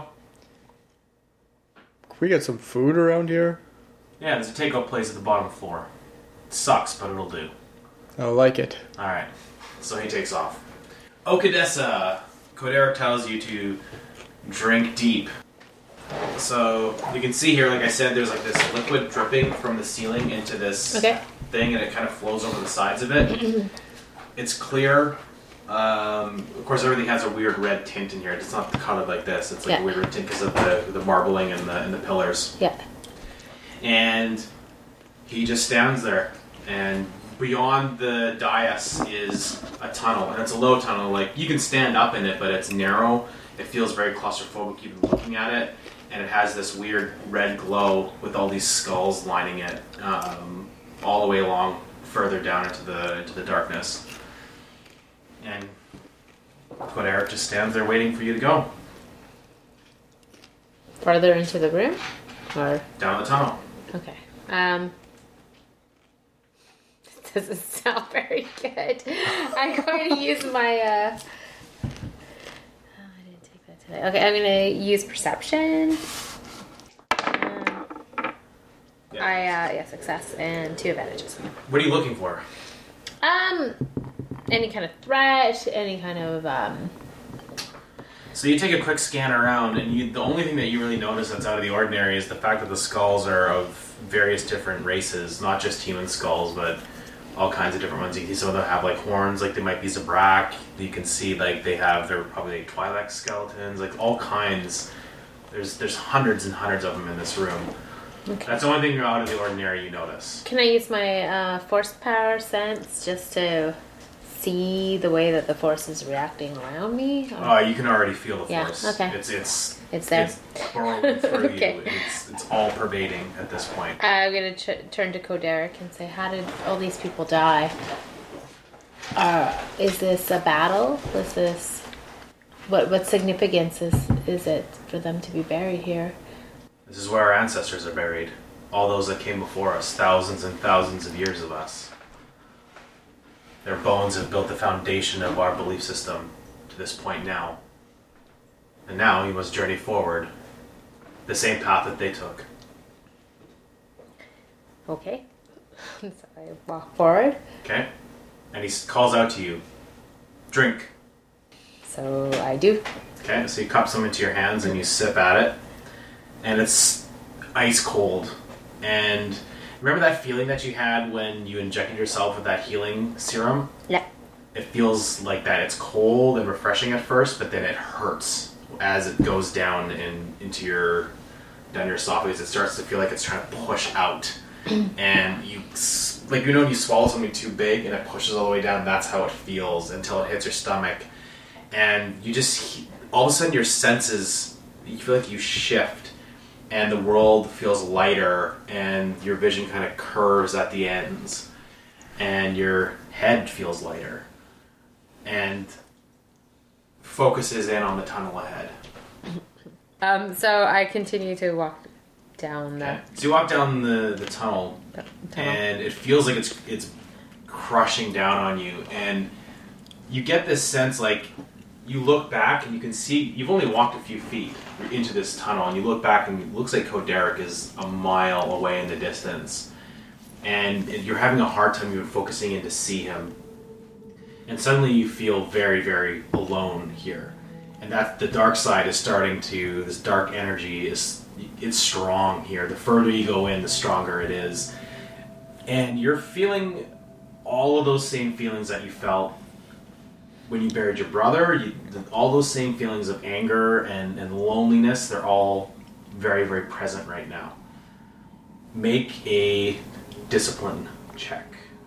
Can we get some food around here? Yeah, there's a takeout place at the bottom floor. It sucks, but it'll do. I like it. Alright, so he takes off. Okadessa, Koderic tells you to drink deep. So you can see here, like I said, there's like this liquid dripping from the ceiling into this thing, and it kind of flows over the sides of it. It's clear. Of course, everything has a weird red tint in here. It's not colored like this. It's like a weird red tint because of the marbling and the pillars. Yeah. And he just stands there, and beyond the dais is a tunnel, and it's a low tunnel. Like, you can stand up in it, but it's narrow. It feels very claustrophobic even looking at it, and it has this weird red glow with all these skulls lining it all the way along further down into the darkness. And Koderic just stands there waiting for you to go Farther into the room? Or down the tunnel. okay. This doesn't sound very good. I'm going to use my I didn't take that today. Okay, I'm going to use perception. Success and 2 advantages. What are you looking for? Any kind of threat, any kind of So you take a quick scan around, and the only thing that you really notice that's out of the ordinary is the fact that the skulls are of various different races, not just human skulls, but all kinds of different ones. You can see some of them have like horns, like they might be Zabrak. You can see like they're probably like Twi'lek skeletons, like all kinds. There's hundreds and hundreds of them in this room. Okay. That's the only thing out of the ordinary you notice. Can I use my force power sense just to see the way that the force is reacting around me? You can already feel the force. Okay. It's there. It's burrowing through Okay. you. It's all pervading at this point. I'm going to turn to Koderic and say, how did all these people die? Is this a battle? Is this... What significance is it for them to be buried here? This is where our ancestors are buried. All those that came before us, thousands and thousands of years of us. Their bones have built the foundation of our belief system to this point now. And now you must journey forward the same path that they took. Okay. So I walk forward. Okay? And he calls out to you, drink. So I do. Okay, so you cup some into your hands and you sip at it. And it's ice cold. And remember that feeling that you had when you injected yourself with that healing serum? Yeah. It feels like that. It's cold and refreshing at first, but then it hurts as it goes down into your esophagus. It starts to feel like it's trying to push out. And you when you swallow something too big and it pushes all the way down, that's how it feels until it hits your stomach. And you just, all of a sudden your senses, you feel like you shift and the world feels lighter and your vision kind of curves at the ends and your head feels lighter and focuses in on the tunnel ahead. So I continue to walk down the... Okay. So you walk down the tunnel and it feels like it's crushing down on you, and you get this sense like you look back and you can see you've only walked a few feet into this tunnel, and you look back and it looks like Koderic is a mile away in the distance, and you're having a hard time even focusing in to see him. And suddenly you feel very, very alone here. And that the dark side is starting to, this dark energy it's strong here. The further you go in, the stronger it is. And you're feeling all of those same feelings that you felt when you buried your brother. All those same feelings of anger and loneliness, they're all very, very present right now. Make a discipline check.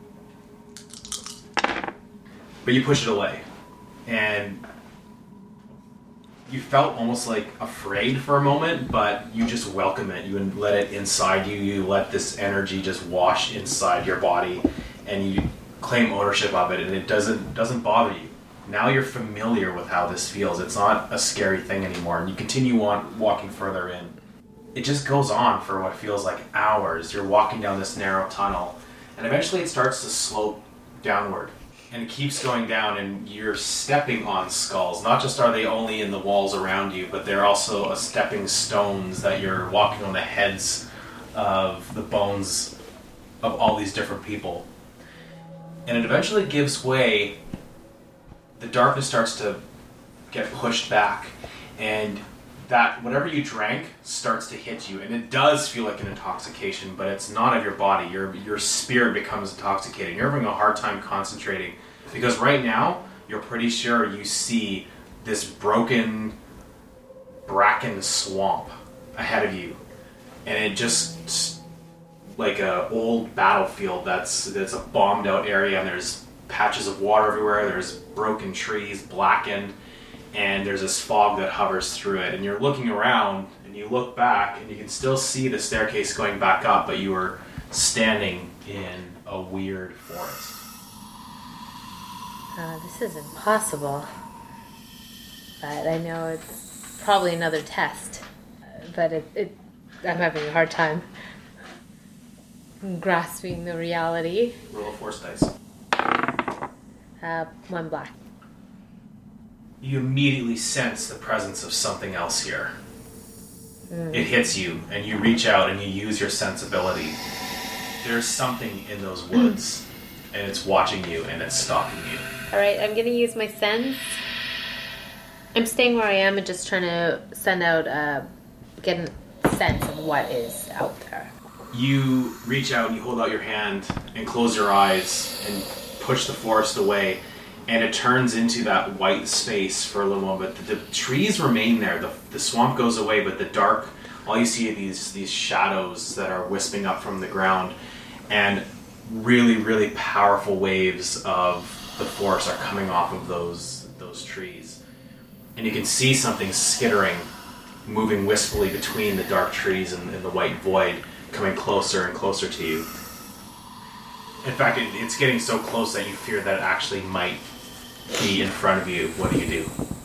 But you push it away. And you felt almost like afraid for a moment, but you just welcome it. You let it inside you. You let this energy just wash inside your body, and you claim ownership of it, and it doesn't bother you. Now you're familiar with how this feels. It's not a scary thing anymore, and you continue on walking further in. It just goes on for what feels like hours. You're walking down this narrow tunnel, and eventually it starts to slope downward. And it keeps going down, and you're stepping on skulls. Not just are they only in the walls around you, but they're also stepping stones that you're walking on the heads of the bones of all these different people. And it eventually gives way. The darkness starts to get pushed back, and that whatever you drank starts to hit you. And it does feel like an intoxication, but it's not of your body. Your spirit becomes intoxicated. You're having a hard time concentrating, because right now you're pretty sure you see this broken bracken swamp ahead of you, and it just like a old battlefield that's a bombed out area, and there's patches of water everywhere. There's broken trees, blackened, and there's this fog that hovers through it. And you're looking around, and you look back, and you can still see the staircase going back up, but you were standing in a weird forest. This is impossible. But I know it's probably another test. But I'm having a hard time grasping the reality. Roll a force dice. 1 black. You immediately sense the presence of something else here. It hits you, and you reach out and you use your sensibility. There's something in those woods, and it's watching you, and it's stalking you. Alright, I'm gonna use my sense. I'm staying where I am and just trying to send out, get a sense of what is out there. You reach out, you hold out your hand, and close your eyes, and push the forest away, and it turns into that white space for a little moment. The trees remain there, the swamp goes away, but the dark, all you see are these shadows that are wisping up from the ground, and really, really powerful waves of the forest are coming off of those trees. And you can see something skittering, moving wistfully between the dark trees and the white void, coming closer and closer to you. In fact, it's getting so close that you fear that it actually might be in front of you. What do?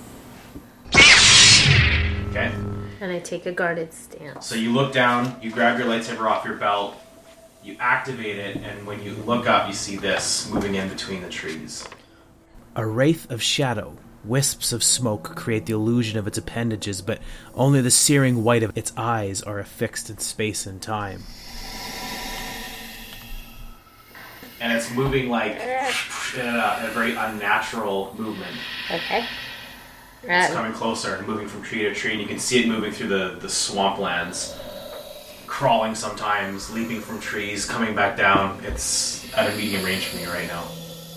Okay. And I take a guarded stance. So you look down, you grab your lightsaber off your belt, you activate it, and when you look up, you see this moving in between the trees. A wraith of shadow, wisps of smoke create the illusion of its appendages, but only the searing white of its eyes are affixed in space and time. And it's moving like in a very unnatural movement. Okay. It's coming closer and moving from tree to tree, and you can see it moving through the swamplands. Crawling sometimes, leaping from trees, coming back down. It's at a medium range from you right now.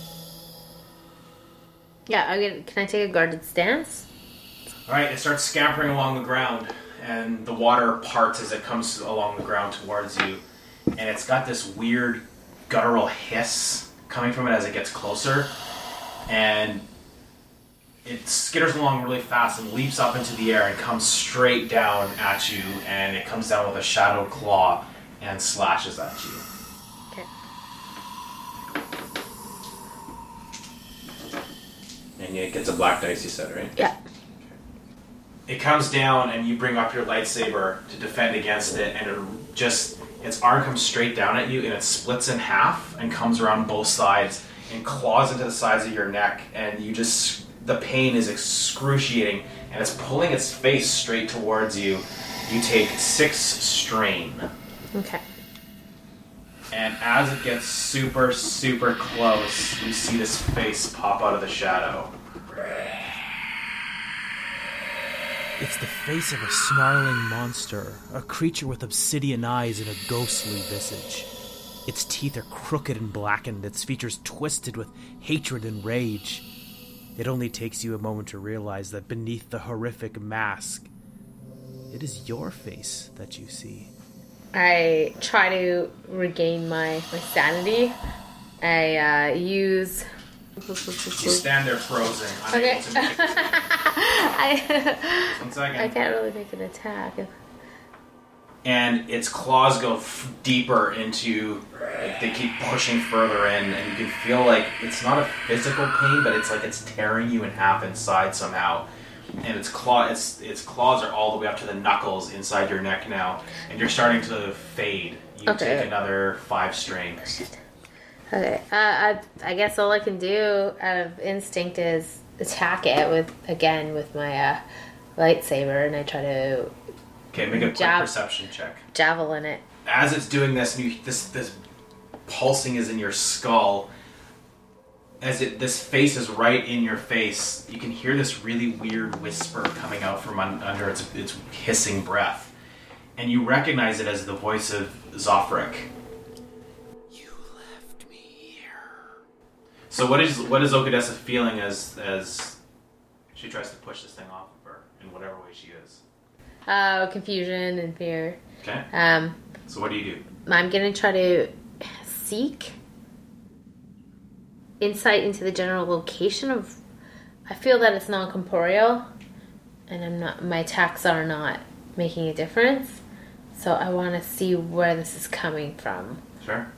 Yeah, can I take a guarded stance? Alright, it starts scampering along the ground, and the water parts as it comes along the ground towards you. And it's got this weird guttural hiss coming from it as it gets closer. And it skitters along really fast and leaps up into the air and comes straight down at you, and it comes down with a shadowed claw and slashes at you. Okay. And it gets a black dice, you said, right? Yeah. It comes down, and you bring up your lightsaber to defend against it, and its arm comes straight down at you, and it splits in half and comes around both sides and claws into the sides of your neck, and the pain is excruciating, and it's pulling its face straight towards you. You take 6 strain. Okay. And as it gets super, super close, you see this face pop out of the shadow. It's the face of a snarling monster, a creature with obsidian eyes and a ghostly visage. Its teeth are crooked and blackened, its features twisted with hatred and rage. It only takes you a moment to realize that beneath the horrific mask, it is your face that you see. I try to regain my sanity. I use... You stand there frozen. Okay. To make One second. I can't really make an attack. And its claws go deeper into, like, they keep pushing further in, and you can feel like it's not a physical pain, but it's like it's tearing you in half inside somehow. And its claws are all the way up to the knuckles inside your neck now, and you're starting to fade. You take another 5 strain. Okay, I guess all I can do out of instinct is attack it with my lightsaber, and I try to make a quick perception check. Javelin it. As it's doing this, this pulsing is in your skull. As this face is right in your face, you can hear this really weird whisper coming out from under its hissing breath, and you recognize it as the voice of Zophric. So what is Okadessa feeling as she tries to push this thing off of her in whatever way she is? Confusion and fear. Okay. So what do you do? I'm gonna try to seek insight into the general location of. I feel that it's non-corporeal, and my attacks are not making a difference. So I want to see where this is coming from. Sure.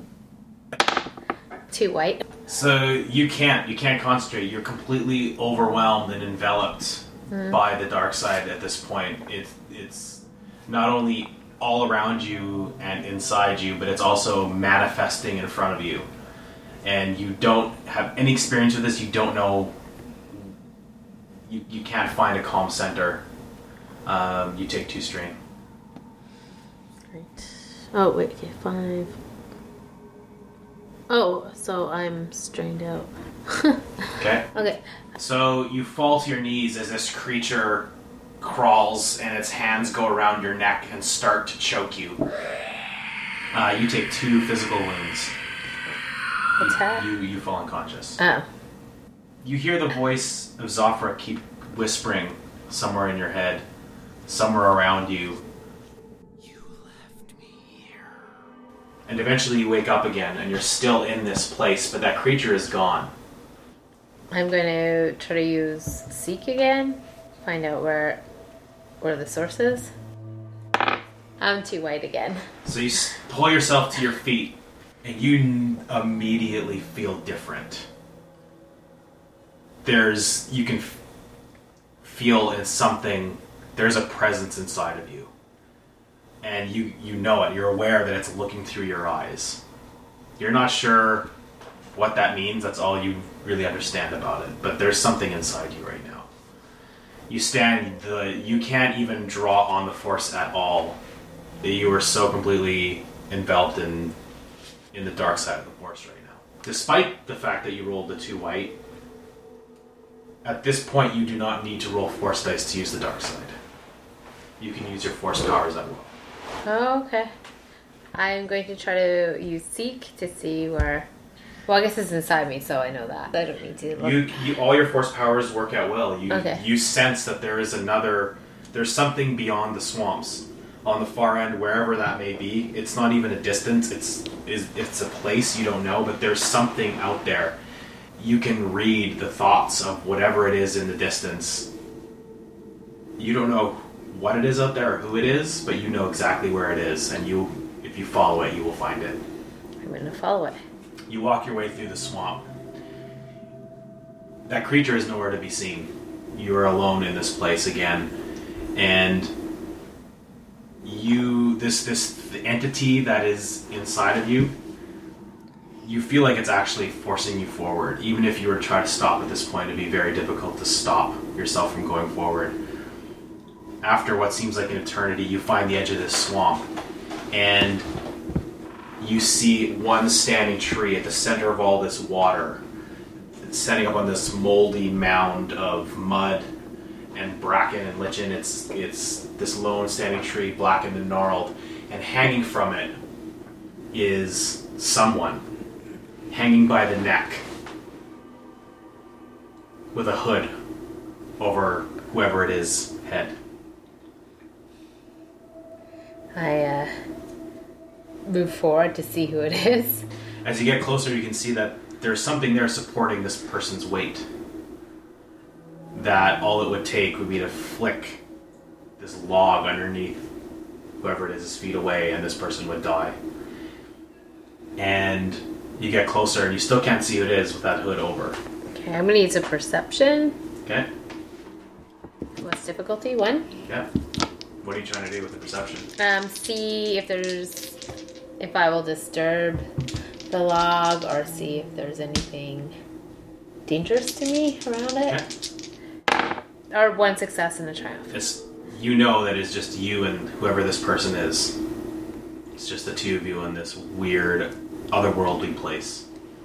2 white. So you can't concentrate. You're completely overwhelmed and enveloped by the dark side at this point. It's not only all around you and inside you, but it's also manifesting in front of you. And you don't have any experience with this. You don't know. You can't find a calm center. You take 2 strain. Right. Oh wait, okay, 5. Oh, so I'm strained out. Okay. Okay. So you fall to your knees as this creature crawls and its hands go around your neck and start to choke you. You take 2 physical wounds. Attack? You fall unconscious. Oh. You hear the voice of Zophra keep whispering somewhere in your head, somewhere around you. You left me here. And eventually you wake up again and you're still in this place, but that creature is gone. I'm going to try to use Seek again. Find out where the source is. I'm 2 white again. So you pull yourself to your feet and you immediately feel different. You can feel it's something, there's a presence inside of you. And you know it, you're aware that it's looking through your eyes. You're not sure what that means, that's all you really understand about it. But there's something inside you right now. You can't even draw on the Force at all. You are so completely enveloped in the dark side of the Force right now. Despite the fact that you rolled the 2 white, at this point you do not need to roll Force dice to use the dark side. You can use your Force powers at will. Oh, okay. I'm going to try to use Seek to see where... Well, I guess it's inside me, so I know that. I don't need to look. All your Force powers work at will. Okay. You sense that there's something beyond the swamps. On the far end, wherever that may be, it's not even a distance, it's a place you don't know, but there's something out there. You can read the thoughts of whatever it is in the distance. You don't know what it is out there or who it is, but you know exactly where it is, and if you follow it, you will find it. I'm going to follow it. You walk your way through the swamp. That creature is nowhere to be seen. You are alone in this place again, and the entity that is inside of you, you feel like it's actually forcing you forward. Even if you were to try to stop at this point, it'd be very difficult to stop yourself from going forward. After what seems like an eternity, you find the edge of this swamp, and you see one standing tree at the center of all this water. It's standing up on this moldy mound of mud and bracken and lichen. It's this lone standing tree, blackened and gnarled, and hanging from it is someone hanging by the neck with a hood over whoever it is head. I move forward to see who it is. As you get closer, you can see that there's something there supporting this person's weight. That all it would take would be to flick this log underneath whoever it is feet away, and this person would die. And you get closer, and you still can't see who it is with that hood over. Okay, I'm gonna use a perception. Okay? What's difficulty? 1? Yeah. What are you trying to do with the perception? See if I will disturb the log, or see if there's anything dangerous to me around it. Okay. Or 1 success and a triumph. You know that it's just you and whoever this person is. It's just the two of you in this weird, otherworldly place.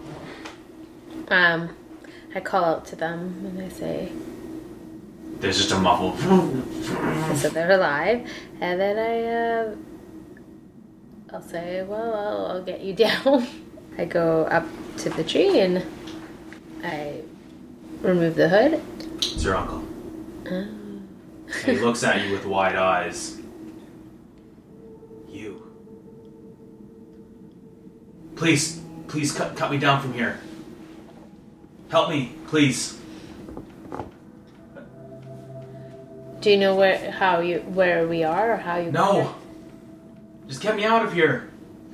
I call out to them and I say, There's just a muffled... so they're alive, and then I'll say, well, I'll get you down. I go up to the tree and I remove the hood. It's your uncle. And he looks at you with wide eyes. You. Please cut me down from here. Help me, please. Do you know where we are, or how you? No. Just get me out of here.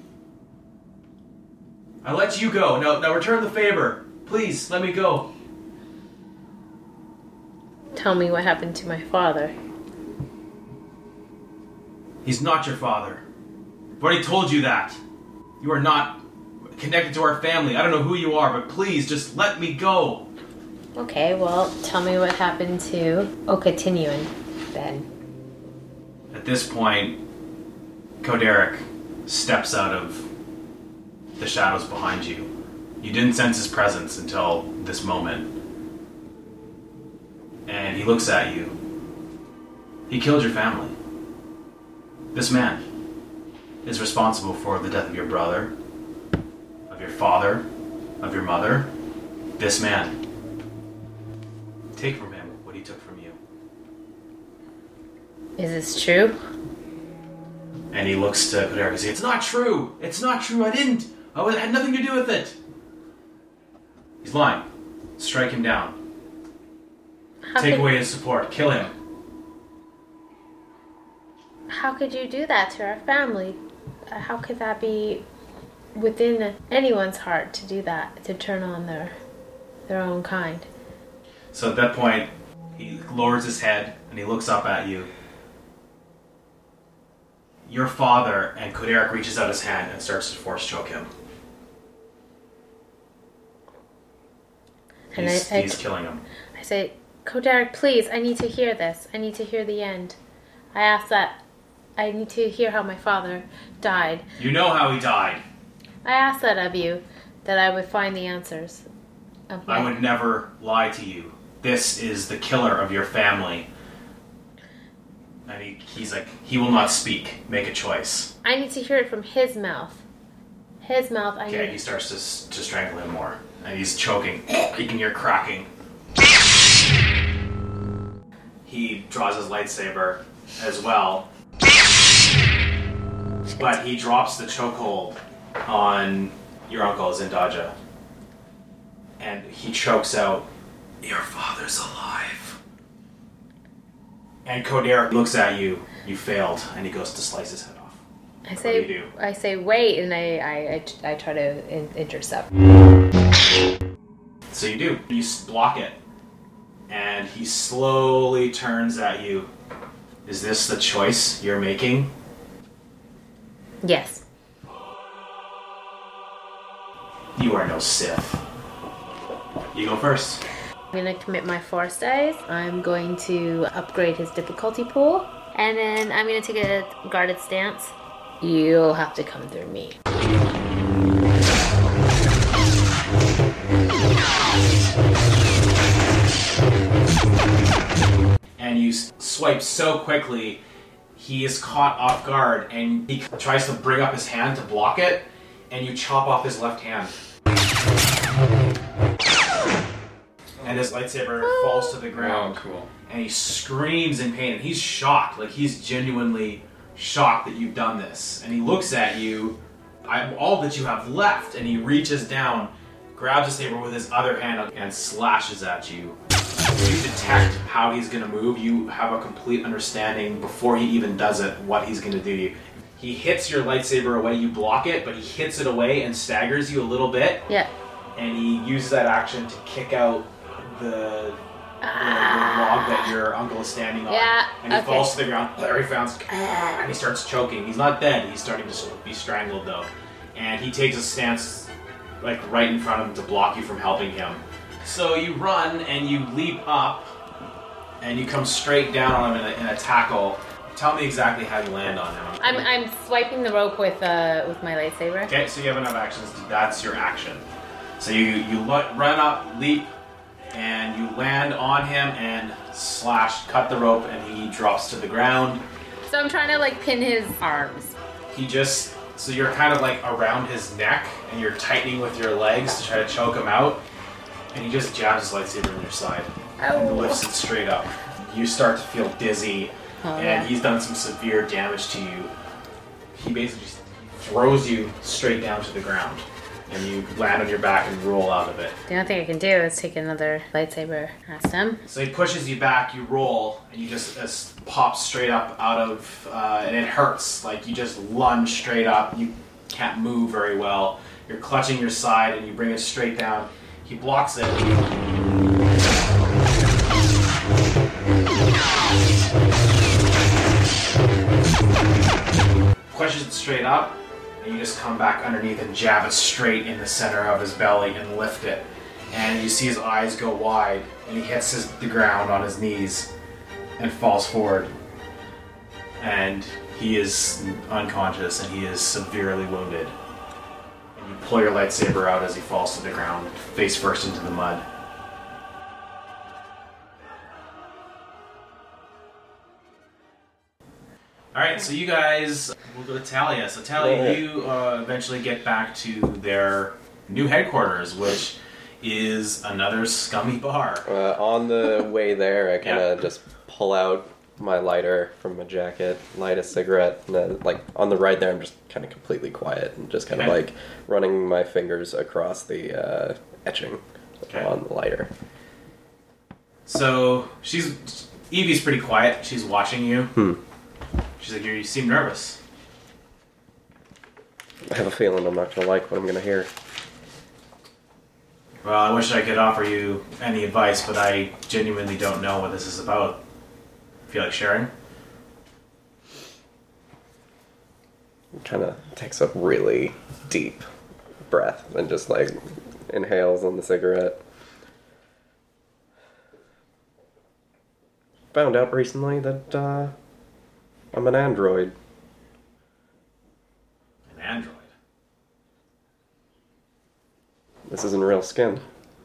I let you go. Now return the favor. Please, let me go. Tell me what happened to my father. He's not your father. I've already told you that. You are not connected to our family. I don't know who you are, but please, just let me go. Okay, well, tell me what happened to Okatinuan, then. At this point, Koderic steps out of the shadows behind you. You didn't sense his presence until this moment. And he looks at you. He killed your family. This man is responsible for the death of your brother, of your father, of your mother. This man. Take from him what he took from you. Is this true? And he looks to Koderic and says, It's not true! It's not true! I didn't! I had nothing to do with it! He's lying. Strike him down. Take away his support. Kill him. How could you do that to our family? How could that be within anyone's heart to do that, to turn on their own kind? So at that point, he lowers his head and he looks up at you. Your father, and Koderic reaches out his hand and starts to force choke him. And he's killing him. I say, Koderic, please, I need to hear this. I need to hear the end. I need to hear how my father died. You know how he died. I asked that of you, that I would find the answers. I would never lie to you. This is the killer of your family. And he's like, he will not speak. Make a choice. I need to hear it from his mouth. His mouth, Okay, he starts to strangle him more. And he's choking. You can hear cracking. He draws his lightsaber as well. But he drops the chokehold on your uncle, Zindaja. And he chokes out, Your father's alive. And Koderic looks at you. You failed. And he goes to slice his head off. What do you do? I say, wait, and I try to intercept. So you do. You block it. And he slowly turns at you. Is this the choice you're making? Yes. You are no Sith. You go first. I'm going to commit my Force dice. I'm going to upgrade his difficulty pool. And then I'm going to take a guarded stance. You'll have to come through me. And you swipe so quickly, he is caught off guard, and he tries to bring up his hand to block it, and you chop off his left hand. And his lightsaber falls to the ground. Oh, cool. And he screams in pain, and he's shocked. Like, he's genuinely shocked that you've done this. And he looks at you, all that you have left, and he reaches down, grabs the saber with his other hand, and slashes at you. You detect how he's going to move. You have a complete understanding before he even does it what he's going to do to you. He hits your lightsaber away, you block it, but he hits it away and staggers you a little bit. Yeah. And he uses that action to kick out the log that your uncle is standing on. Yeah, And he okay. falls to the ground. Larry Founds, and he starts choking. He's not dead. He's starting to be strangled, though. And he takes a stance like right in front of him to block you from helping him. So you run and you leap up, and you come straight down on him in a tackle. Tell me exactly how you land on him. I'm swiping the rope with my lightsaber. Okay, so you have enough actions. That's your action. So you run up, leap, and you land on him and cut the rope, and he drops to the ground. So I'm trying to like pin his arms. So you're kind of like around his neck, and you're tightening with your legs to try to choke him out, and he just jabs his lightsaber in your side and lifts it straight up. You start to feel dizzy, and he's done some severe damage to you. He basically just throws you straight down to the ground, and you land on your back and roll out of it. The only thing I can do is take another lightsaber past him. So he pushes you back, you roll, and you just pop straight up out of, and it hurts. Like, you just lunge straight up. You can't move very well. You're clutching your side, and you bring it straight down. He blocks it. Pushes it straight up, and you just come back underneath and jab it straight in the center of his belly and lift it. And you see his eyes go wide, and he hits the ground on his knees and falls forward. And he is unconscious, and he is severely wounded. And you pull your lightsaber out as he falls to the ground, face first into the mud. Alright, so you guys, we'll go to Talia. So Talia, you eventually get back to their new headquarters, which is another scummy bar. On the way there, I kind of just pull out my lighter from my jacket, light a cigarette, and then, like, on the ride there, I'm just kind of completely quiet and just kind of, like, running my fingers across the etching on the lighter. So, Evie's pretty quiet. She's watching you. She's like, you seem nervous. I have a feeling I'm not going to like what I'm going to hear. Well, I wish I could offer you any advice, but I genuinely don't know what this is about. Feel like sharing? Kind of takes a really deep breath and just, like, inhales on the cigarette. Found out recently that, I'm an android. An android? This isn't real skin.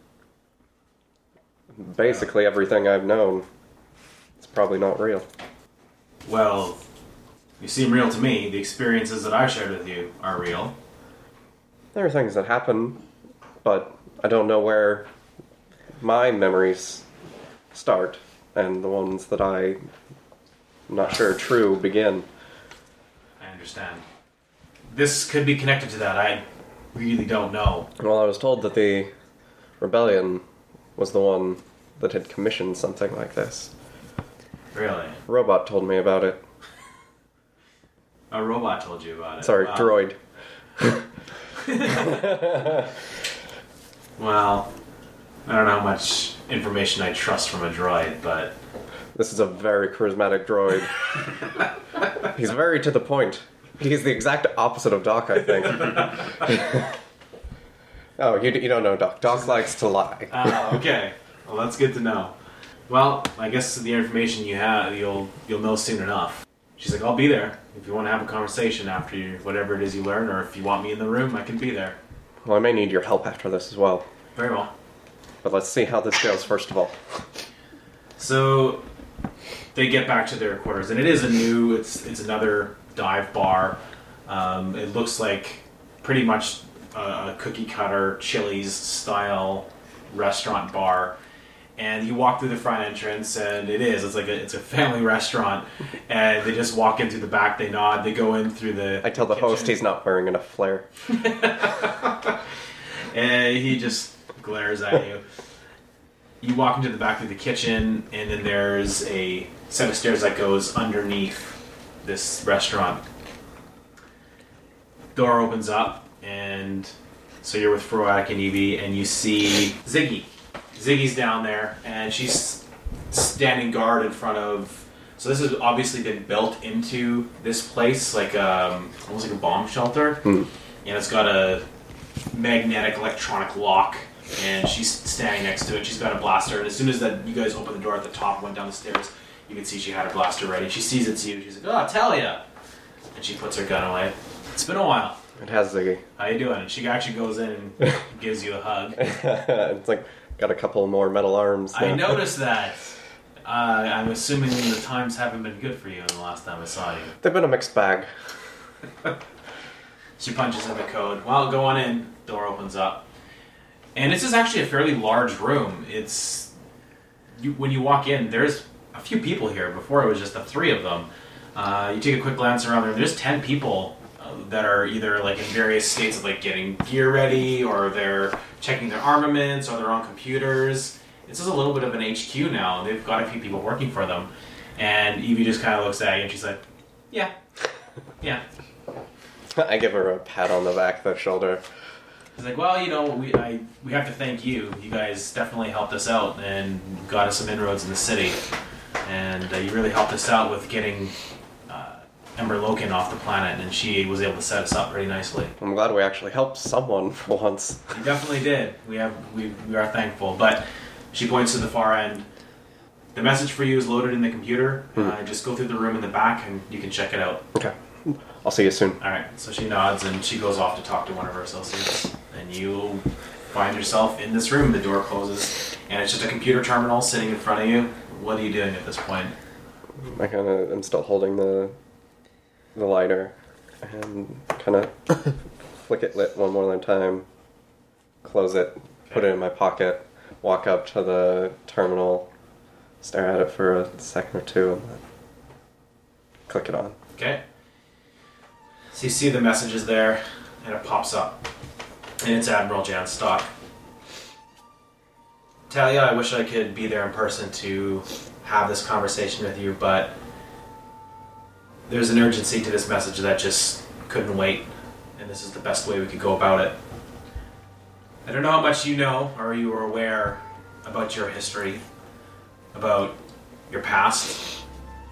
Basically everything I've known is probably not real. Well, you seem real to me. The experiences that I've shared with you are real. There are things that happen, but I don't know where my memories start, and the ones that I'm not sure are true begin. I understand. This could be connected to that. I really don't know. Well, I was told that the rebellion was the one that had commissioned something like this. Really? A robot told me about it. A robot told you about it? Sorry, Wow. droid. Well, I don't know how much information I trust from a droid, but... This is a very charismatic droid. He's very to the point. He's the exact opposite of Doc, I think. Oh, you don't know Doc. Doc likes to lie. Okay. Well, that's good to know. Well, I guess the information you have, you'll know soon enough. She's like, I'll be there. If you want to have a conversation after whatever it is you learn, or if you want me in the room, I can be there. Well, I may need your help after this as well. Very well. But let's see how this goes first of all. So they get back to their quarters, and it is it's another dive bar. It looks like pretty much a cookie cutter Chili's style restaurant bar. And you walk through the front entrance, and it's a family restaurant. And they just walk in through the back. They nod. They go in through the. I tell the host he's not wearing enough flair. And he just glares at you. You walk into the back through the kitchen, and then there's a set of stairs that goes underneath this restaurant. Door opens up, and so you're with Froatic and Evie, and you see Ziggy. Ziggy's down there, and she's standing guard in front of. So this has obviously been built into this place, like almost like a bomb shelter, and it's got a magnetic electronic lock. And she's standing next to it. She's got a blaster, and as soon as you guys open the door at the top, went down the stairs, you can see she had her blaster ready. She sees it's you. She's like, "Oh, Talia," and she puts her gun away. It's been a while. It has Ziggy. How you doing? And she actually goes in and gives you a hug. It's like, got a couple more metal arms now. I noticed that. I'm assuming the times haven't been good for you in the last time I saw you. They've been a mixed bag. She punches in the code. Well, go on in. Door opens up. And this is actually a fairly large room. When you walk in, there's a few people here. Before it was just the three of them. You take a quick glance around there. There's 10 people that are either like in various states of like getting gear ready, or they're checking their armaments, or they're on computers. It's just a little bit of an HQ now. They've got a few people working for them. And Evie just kind of looks at you and she's like, yeah. I give her a pat on the back of the shoulder. He's like, well, we have to thank you. You guys definitely helped us out and got us some inroads in the city. And you really helped us out with getting Ember Loken off the planet, and she was able to set us up pretty nicely. I'm glad we actually helped someone for once. You definitely did. We are thankful. But she points to the far end. The message for you is loaded in the computer. Just go through the room in the back, and you can check it out. Okay. I'll see you soon. Alright, so she nods and she goes off to talk to one of her associates. And you find yourself in this room. The door closes, and it's just a computer terminal sitting in front of you. What are you doing at this point? I kind of am still holding the lighter and kind of flick it lit one more time, close it, put it in my pocket, walk up to the terminal, stare at it for a second or two, and then click it on. Okay. So you see the messages there, and it pops up. And it's Admiral Jan Stock. Talia, I wish I could be there in person to have this conversation with you, but there's an urgency to this message that just couldn't wait, and this is the best way we could go about it. I don't know how much you know, or you are aware about your history, about your past,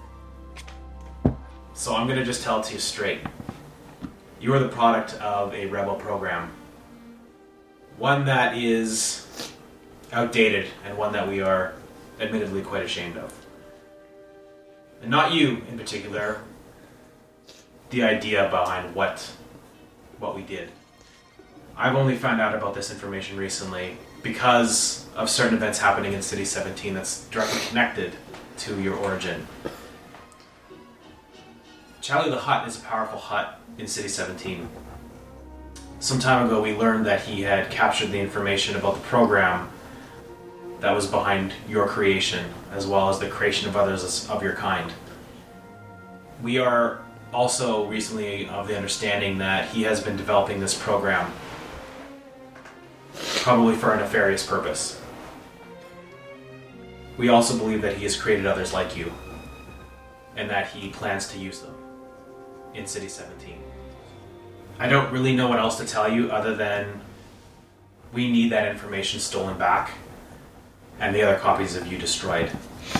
so I'm going to just tell it to you straight. You are the product of a rebel program. One that is outdated, and one that we are admittedly quite ashamed of. And not you in particular, the idea behind what we did. I've only found out about this information recently because of certain events happening in City 17 that's directly connected to your origin. Charlie the Hutt is a powerful Hutt in City 17. Some time ago we learned that he had captured the information about the program that was behind your creation, as well as the creation of others of your kind. We are also recently of the understanding that he has been developing this program, probably for a nefarious purpose. We also believe that he has created others like you, and that he plans to use them in City 17. I don't really know what else to tell you other than we need that information stolen back and the other copies of you destroyed.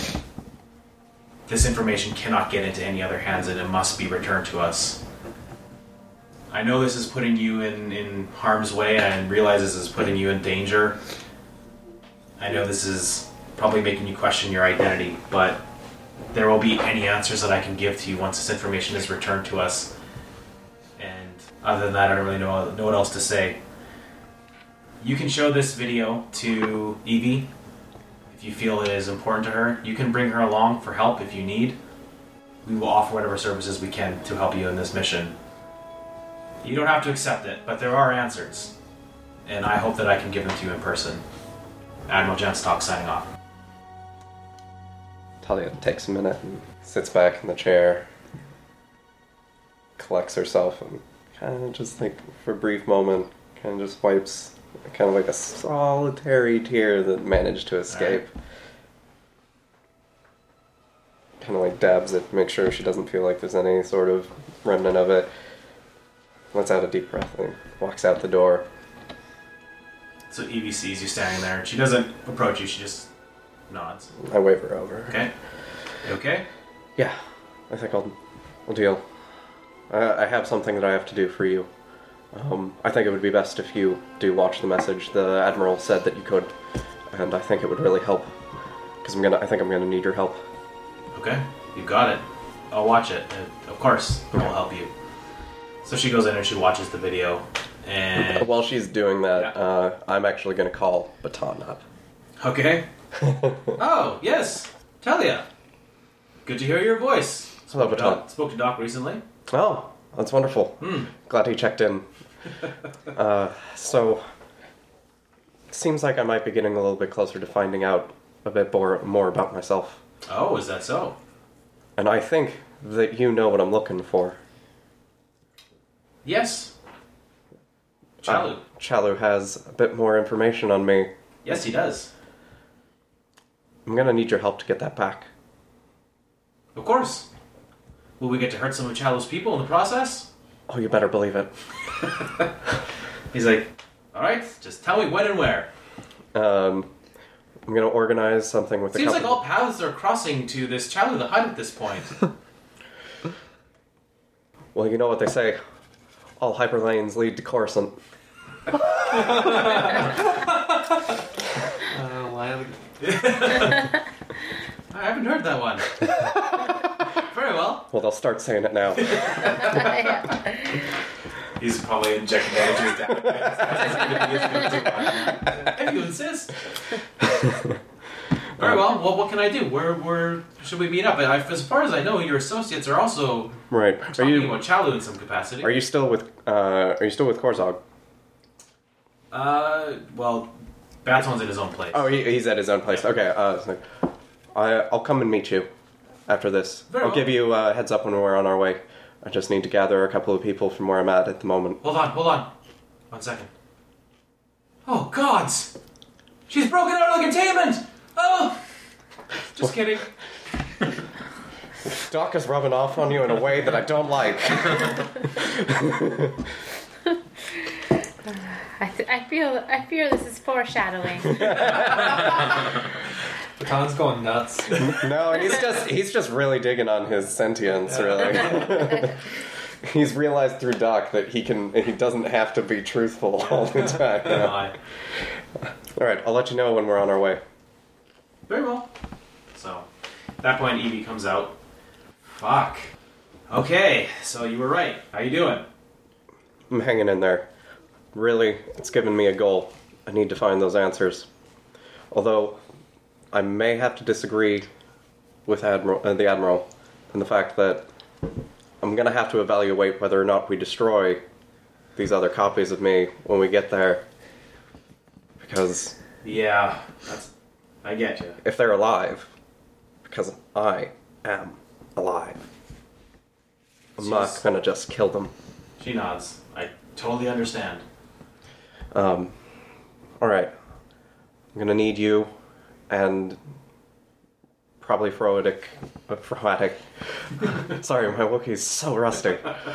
This information cannot get into any other hands, and it must be returned to us. I know this is putting you in harm's way, and I realize this is putting you in danger. I know this is probably making you question your identity, but there will be any answers that I can give to you once this information is returned to us. And other than that, I don't really know what else to say. You can show this video to Evie if you feel it is important to her. You can bring her along for help if you need. We will offer whatever services we can to help you in this mission. You don't have to accept it, but there are answers. And I hope that I can give them to you in person. Admiral Jenstock signing off. Talia takes a minute and sits back in the chair, collects herself, and kind of just like, for a brief moment, kind of just wipes kind of like a solitary tear that managed to escape. Kind of like dabs it, make sure she doesn't feel like there's any sort of remnant of it. Lets out a deep breath and walks out the door. So Evie sees you standing there. She doesn't approach you, she just nods. I wave her over. Okay. You okay? Yeah, I think I'll deal. I have something that I have to do for you. I think it would be best if you do watch the message. The Admiral said that you could, and I think it would really help. Because I think I'm gonna need your help. Okay, you got it. I'll watch it. Of course, I'll help you. So she goes in and she watches the video, and... While she's doing that, I'm actually gonna call Baton up. Okay. Oh, yes. Talia. Good to hear your voice. Hello, Baton. Spoke to Doc recently. Oh, that's wonderful. Glad he checked in. So, it seems like I might be getting a little bit closer to finding out a bit more about myself. Oh, is that so? And I think that you know what I'm looking for. Yes. Chalu. Chalu has a bit more information on me. Yes, he does. I'm gonna need your help to get that back. Of course. Will we get to hurt some of Chalu's people in the process? Oh, you better believe it. He's like, alright, just tell me when and where. I'm gonna organize something with the Seems company. like all paths are crossing to this Chalu the Hutt at this point. Well, you know what they say. All hyperlanes lead to Coruscant. I haven't heard that one. Very well. Well, they'll start saying it now. He's probably injecting energy with that. If you insist. Very well. Well, what can I do? Where should we meet up? As far as I know, your associates are also Right. talking about Chalu in some capacity. Are you still with Korzog? Well, Baton's in his own place. Oh, he's at his own place. Okay. I'll come and meet you after this. Very I'll well. give you a heads up when we're on our way. I just need to gather a couple of people from where I'm at the moment. Hold on. 1 second. Oh, gods! She's broken out of the containment! Oh! Just kidding. Doc is rubbing off on you in a way that I don't like. I fear this is foreshadowing. Baton's going nuts. No, he's just really digging on his sentience, really. He's realized through Doc that he doesn't have to be truthful all the time. You know? Alright, I'll let you know when we're on our way. Very well. So, at that point, Evie comes out. Fuck. Okay, so you were right. How you doing? I'm hanging in there. Really, it's given me a goal. I need to find those answers. Although, I may have to disagree with the Admiral and the fact that I'm going to have to evaluate whether or not we destroy these other copies of me when we get there. Because Yeah, I get you. if they're alive, because I am alive, I'm not going to just kill them. She nods. I totally understand. Alright. I'm going to need you and probably Froatic. Sorry, my Wookiee's so rusty.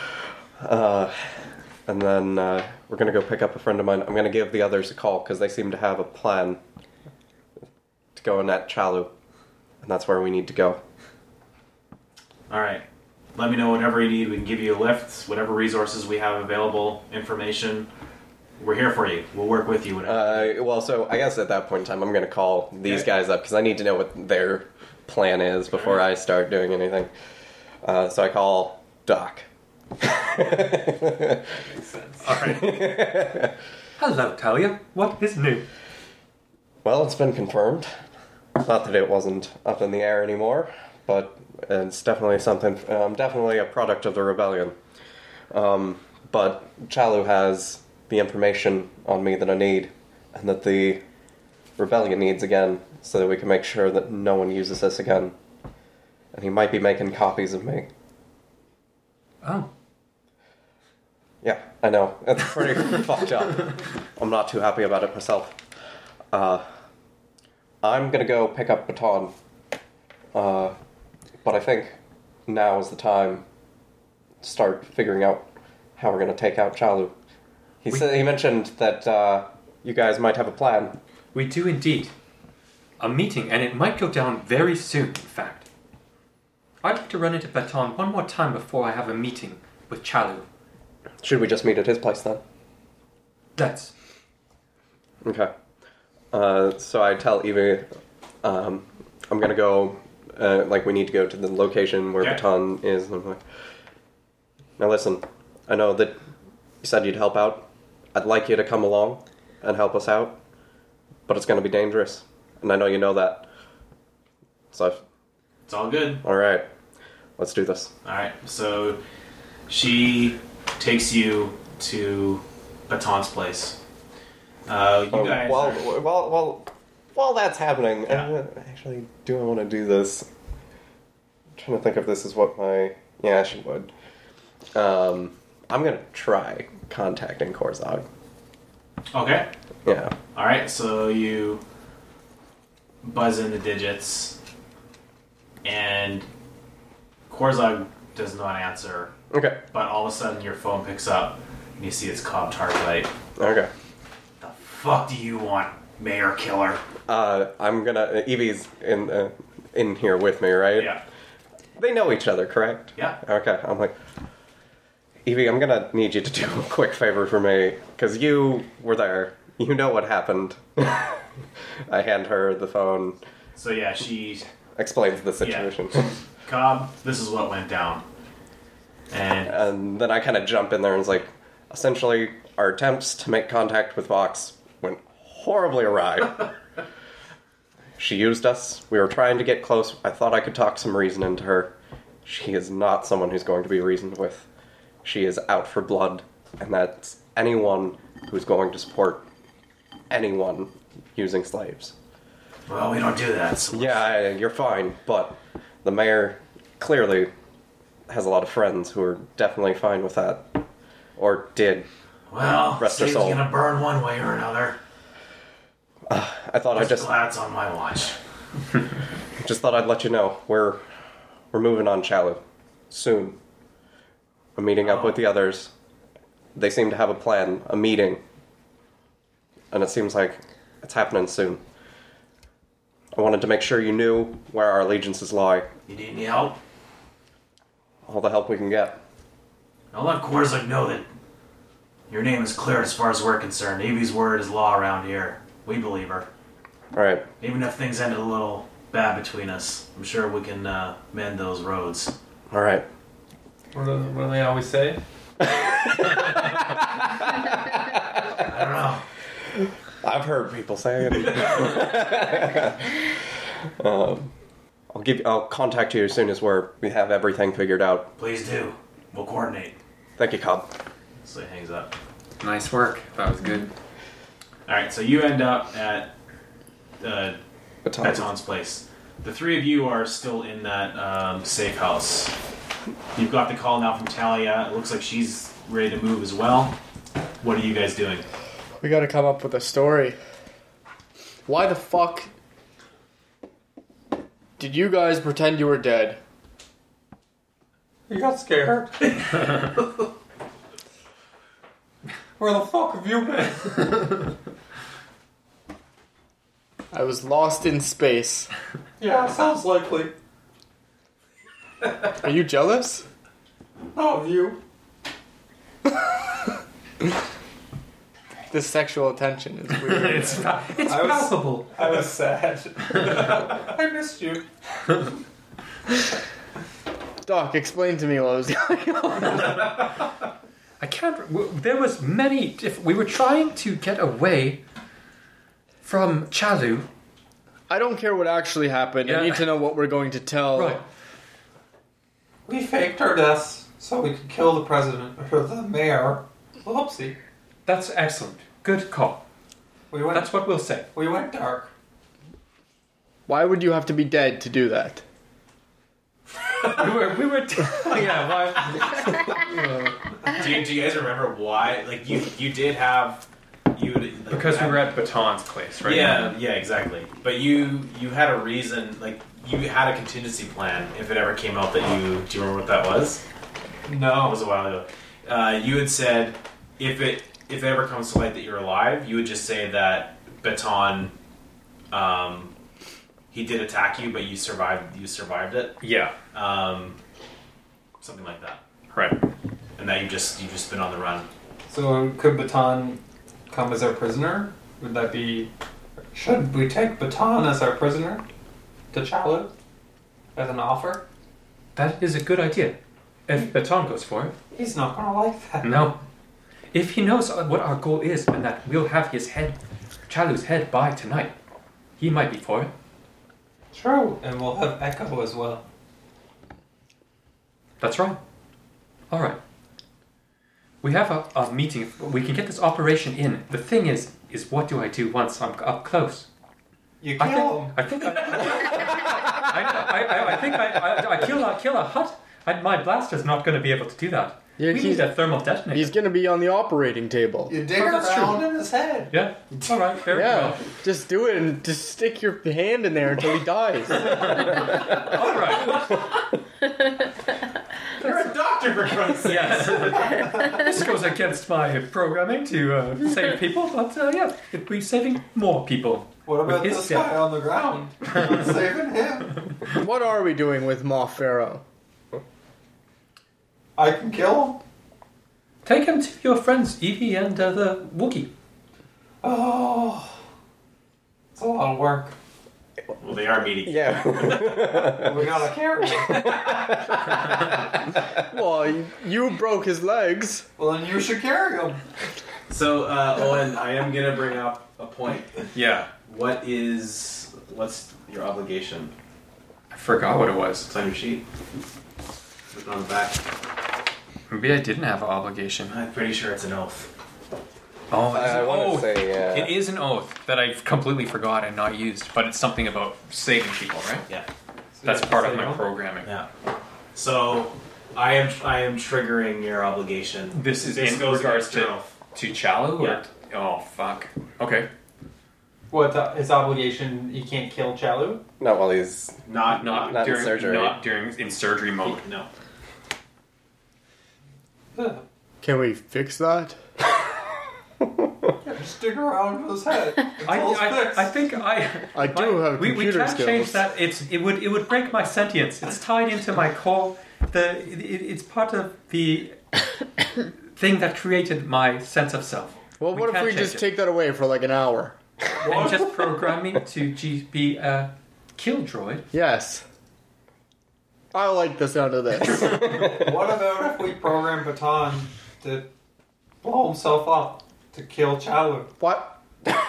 And then we're going to go pick up a friend of mine. I'm going to give the others a call because they seem to have a plan to go in that Chalu. And that's where we need to go. Alright. Let me know whatever you need. We can give you a lift, whatever resources we have available, information. We're here for you. We'll work with you. Well, so I guess at that point in time, I'm going to call these guys up because I need to know what their plan is before I start doing anything. So I call Doc. Makes sense. Alright. Hello, Talia. What is new? Well, it's been confirmed. Not that it wasn't up in the air anymore, but it's definitely something. Definitely a product of the rebellion. But Chalu has the information on me that I need, and that the rebellion needs again, so that we can make sure that no one uses this again. And he might be making copies of me. Oh. Yeah, I know. It's pretty fucked up. I'm not too happy about it myself. I'm gonna go pick up Baton. But I think now is the time to start figuring out how we're gonna take out Chalu. He mentioned that you guys might have a plan. We do indeed. A meeting, and it might go down very soon, in fact. I'd like to run into Baton one more time before I have a meeting with Chalu. Should we just meet at his place then? Let's. Okay. So I tell Evie, I'm gonna go, we need to go to the location where Baton is. And I'm like, now listen, I know that you said you'd help out. I'd like you to come along and help us out, but it's gonna be dangerous. And I know you know that. So, It's all good. alright, let's do this. Alright, so she takes you to Baton's place. You guys While that's happening, Yeah. actually, do I want to do this? I'm trying to think if this is what my... Yeah, she would. I'm going to try contacting Korzog. Okay. Yeah. Alright, so you buzz in the digits, and Korzog does not answer, Okay. but all of a sudden your phone picks up, and you see it's Cobb Tarklight. Okay. The fuck do you want, Mayor Killer? I'm gonna... Evie's in here with me, right? Yeah. They know each other, correct? Yeah. Okay, I'm like... Evie, I'm gonna need you to do a quick favor for me, because you were there. You know what happened. I hand her the phone, So yeah, she... explains the situation. Cobb, this is what went down. And And then I kind of jump in there and it's like, essentially, our attempts to make contact with Vox went horribly awry. She used us. We were trying to get close. I thought I could talk some reason into her. She is not someone who's going to be reasoned with. She is out for blood, and that's anyone who's going to support anyone using slaves. well, we don't do that. So Yeah, you're fine, but the mayor clearly has a lot of friends who are definitely fine with that. Or did. well, Rest her Steve's soul. gonna burn one way or another. I thought I'm glad it's on my watch. just thought I'd let you know we're moving on Chalu soon. I'm meeting up with the others. They seem to have a plan, a meeting, and it seems like it's happening soon. I wanted to make sure you knew where our allegiances lie. You need any help? All the help we can get. I'll let Korzog know that your name is clear as far as we're concerned. Evie's word is law around here. We believe her. All right. Even if things ended a little bad between us, I'm sure we can mend those roads. All right. What do they always say? I don't know. I've heard people say it. I'll contact you as soon as we have everything figured out. Please do. We'll coordinate. Thank you, Cobb. So he hangs up. Nice work. That was good. Alright, so you end up at Baton's place. The three of you are still in that safe house. You've got the call now from Talia. It looks like she's ready to move as well. What are you guys doing? We gotta come up with a story. Why the fuck did you guys pretend you were dead? You got scared. Where the fuck have you been? I was lost in space. Yeah, sounds likely. Are you jealous? Oh, you. This sexual attention is weird. It's palpable. I was sad. I missed you. Doc, explain to me what was going on. I I can't. There was many. If we were trying to get away from Chalu. I don't care what actually happened. Yeah. I need to know what we're going to tell. Right. We faked our deaths so we could kill the president or the mayor. Whoopsie. That's excellent. Good call. That's what we'll say. We went dark. Why would you have to be dead to do that? we were. Yeah. Why? Do you guys remember why? Like you did have Because we were at Baton's place, right? Yeah, exactly. But you had a reason, like you had a contingency plan if it ever came out that you. Do you remember what that was? No. It was a while ago. You had said if it ever comes to light that you're alive, you would just say that Baton, he did attack you, but you survived. You survived it. Yeah. Something like that. Right. And that you've just been on the run. So could Baton come as our prisoner? Would that be... Should we take Baton as our prisoner to Chalu as an offer? That is a good idea. If Baton goes for it. He's not going to like that. No. If he knows what our goal is and that we'll have his head, Chalu's head, by tonight, he might be for it. True. And we'll have Echo as well. That's right. All right. We have a meeting. We can get this operation in. The thing is what do I do once I'm up close? You kill him. I think I kill a hut. My blaster's not going to be able to do that. Yeah, we need a thermal detonator. He's going to be on the operating table. You dig that's around in his head. Yeah. All right. Very Yeah, well. just do it and just stick your hand in there until he dies. All right. You're a doctor, for Christ's sake. Yes. This goes against my programming to save people, but yeah, we're saving more people. What about With his this death. guy on the ground? I'm saving him. What are we doing with Moff Pharaoh? I can kill him. Take him to your friends, Evie and the Wookiee. Oh. It's a lot of work. Well, they are meeting. Yeah. We gotta carry him. Well, you broke his legs. Well, then you should carry him. So, Owen, I am gonna bring up a point. Yeah. What's your obligation? I forgot what it was. It's on your sheet. Written on the back. Maybe I didn't have an obligation. I'm pretty sure it's an oath. Oh, it's I an want oath. to say, It is an oath that I've completely forgot and not used, but it's something about saving people, right? Yeah. That's part of my programming. Yeah. So, I am triggering your obligation. This is This in goes regards against your to oath. Chalu? Yeah. Oh, fuck. Okay. What, his obligation, he can't kill Chalu? no, well, he's Not Not in during surgery. Not in surgery mode. No. Can we fix that? Just dig around with his head. I think I do have we computer can't skills. change that. It would break my sentience. It's tied into my core. It's part of the thing that created my sense of self. Well, what if can't we change just it. take that away for like an hour? And just program me to be a kill droid? Yes. I like the sound of this. What about if we program Baton to blow himself up to kill Chalu? What?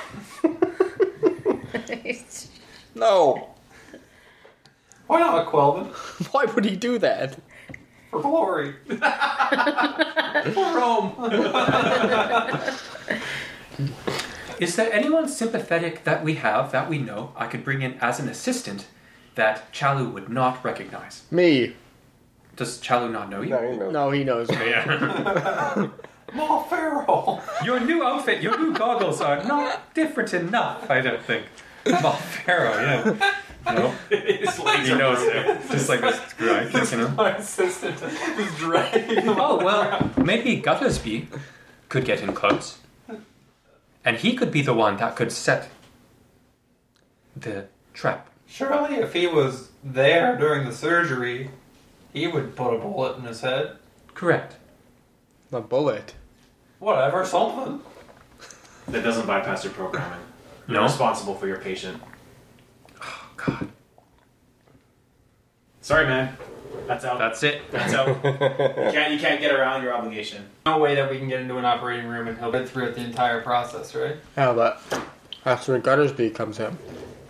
No. Why not, Quelvin? Why would he do that? For glory. For Rome. Is there anyone sympathetic that we know, I could bring in as an assistant that Chalu would not recognize? Me. Does Chalu not know you? no, you know. No, he knows me. Yeah. Moff Pharaoh. Your new outfit, your new goggles are not different enough, I don't think. Moff Pharaoh, yeah. No, His legs he are knows it. Just like this guy kissing him. My assistant is dragging him. Oh, well, maybe Guttersby could get in close. And he could be the one that could set the trap. Surely if he was there during the surgery, he would put a bullet in his head. Correct. A bullet. Whatever, something. That doesn't bypass your programming. You're No? responsible for your patient. Oh, God. Sorry, man. That's out. That's it. That's out. You can't get around your obligation. No way that we can get into an operating room and he'll get through it the entire process, right? Yeah, but after Guttersby comes in.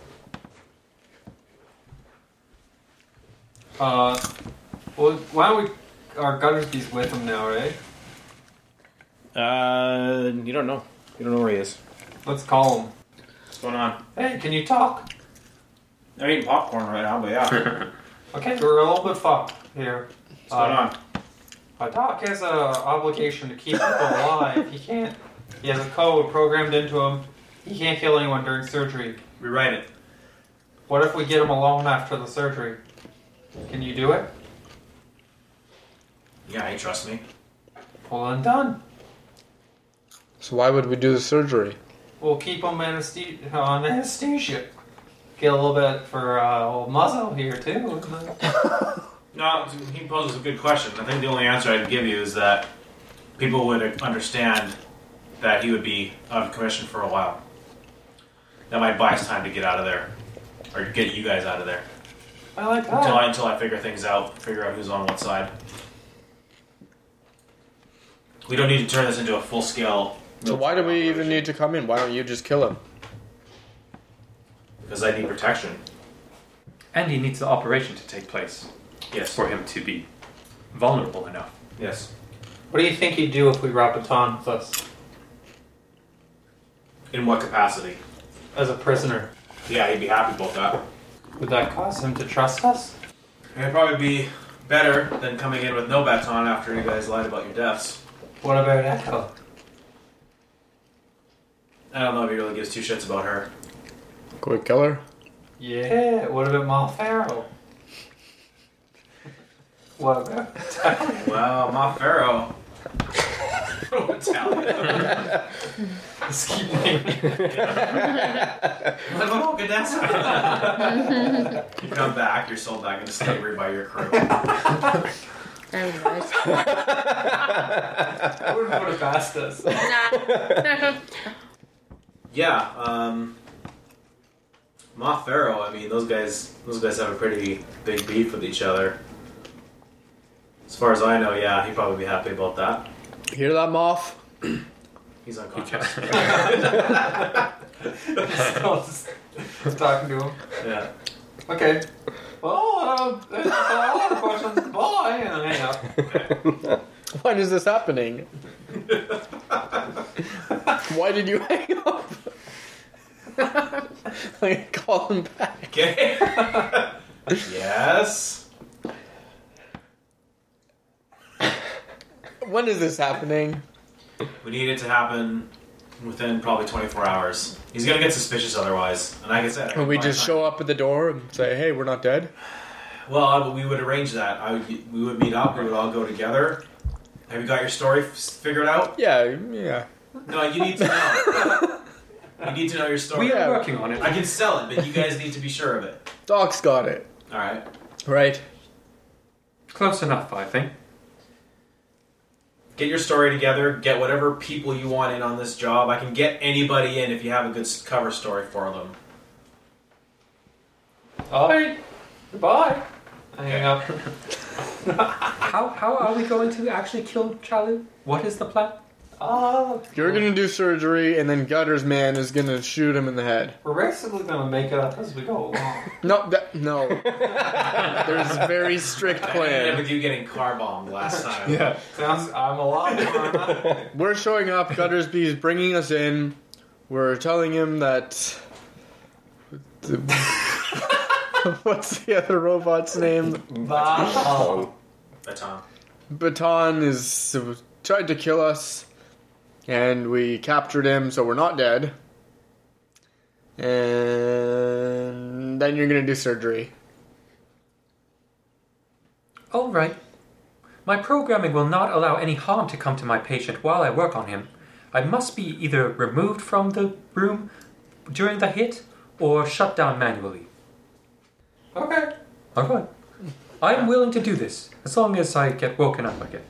Well, why don't we... Our Guttersby's with him now, right? You don't know. You don't know where he is. Let's call him. What's going on? Hey, can you talk? I'm eating popcorn right now, but yeah. Okay, we're a little bit fucked here. What's going on? Doc has an obligation to keep people alive. He has a code programmed into him. He can't kill anyone during surgery. Rewrite it. What if we get him alone after the surgery? Can you do it? Yeah, you trust me. Well, then done. So why would we do the surgery? We'll keep him on anesthesia. Get a little bit for old Muzzo here, too. No, he poses a good question. I think the only answer I'd give you is that people would understand that he would be out of commission for a while. That might buy us time to get out of there. Or get you guys out of there. I like that. Until I figure things out, figure out who's on what side. We don't need to turn this into a full-scale... So why do we even need to come in? Why don't you just kill him? Because I need protection. And he needs the operation to take place Yes. for him to be vulnerable enough. Yes. What do you think he'd do if we brought Baton with us? In what capacity? As a prisoner. Yeah, he'd be happy about that. Would that cause him to trust us? It'd probably be better than coming in with no baton after you guys lied about your deaths. What about Echo? I don't know if he really gives two shits about her. Go and kill her? Yeah, what about Malfaro? What about Well, Montferro. Italian. Just keep naming. Oh, good answer. You come back, you're sold back into slavery by your crew. Very nice. I wouldn't put it past us. Nah. Yeah, Montferro, I mean, those guys have a pretty big beef with each other. As far as I know, yeah, he'd probably be happy about that. Hear that, Moth? He's unconscious. Just talking to him. Yeah. Okay. Well, there's a lot of questions. Bye. And I hang up. When is this happening? Why did you hang up? Like, call him back. Okay. Yes. When is this happening? We need it to happen within probably 24 hours. He's gonna get suspicious otherwise. And like I said, When we just show up at the door and say, hey, we're not dead? Well, we would arrange that. We would meet up. We would all go together. Have you got your story figured out? Yeah. No, you need to know. You need to know your story. We Yeah. are working on it. I can sell it, but you guys need to be sure of it. Doc's got it. All right. Right. Close enough, I think. Get your story together. Get whatever people you want in on this job. I can get anybody in if you have a good cover story for them. Alright. Goodbye. I hang up. How are we going to actually kill Chalu? What is the plan? You're gonna do surgery, and then Gutter's man is gonna shoot him in the head. We're basically going to make it up as we go along. No. There's a very strict I ended up plan. with you getting car bombed last time. Yeah. Sounds, I'm alive. We're showing up. Guttersby is bringing us in. We're telling him that. What's the other robot's name? Bye. Baton. Baton is tried to kill us, and we captured him, so we're not dead. And then you're gonna do surgery. All right. My programming will not allow any harm to come to my patient while I work on him. I must be either removed from the room during the hit or shut down manually. Okay. All right. I am willing to do this, as long as I get woken up again.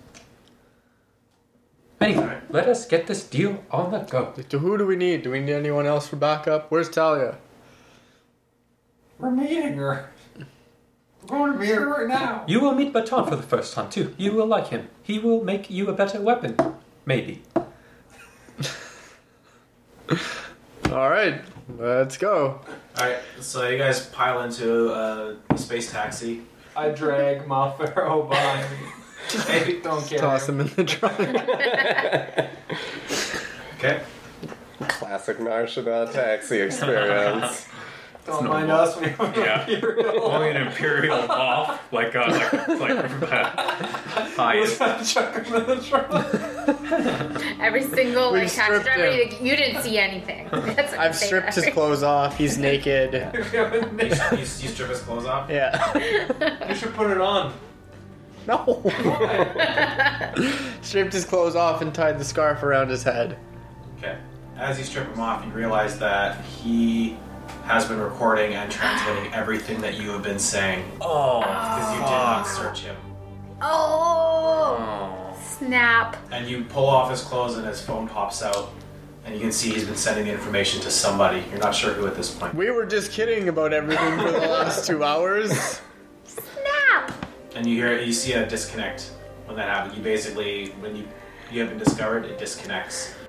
Anyway, let us get this deal on the go. To who do we need? Do we need anyone else for backup? Where's Talia? We're meeting her. going to meet her right now. You will meet Baton for the first time, too. You will like him. He will make you a better weapon. Maybe. All right, let's go. Alright, so you guys pile into a space taxi. I drag Malfero behind me. Hey, don't care. Toss him in the trunk. Okay. Classic Narshada taxi experience. Don't mind us. We have Yeah. Imperial. Only an Imperial moth, like highest. Chuck him in the trunk. Every single We've like taxi stripped driver, him. you didn't see anything. That's what I've they stripped his are. clothes off. He's naked. You strip his clothes off? Yeah. You should put it on. No. Stripped his clothes off and tied the scarf around his head. Okay. As you strip him off, you realize that he has been recording and transmitting everything that you have been saying. Oh. Because you did not search him. Oh, snap! And you pull off his clothes and his phone pops out. And you can see he's been sending the information to somebody. You're not sure who at this point. We were just kidding about everything for the last 2 hours. Snap! And you see a disconnect when that happens. You basically, when you have been discovered, it disconnects.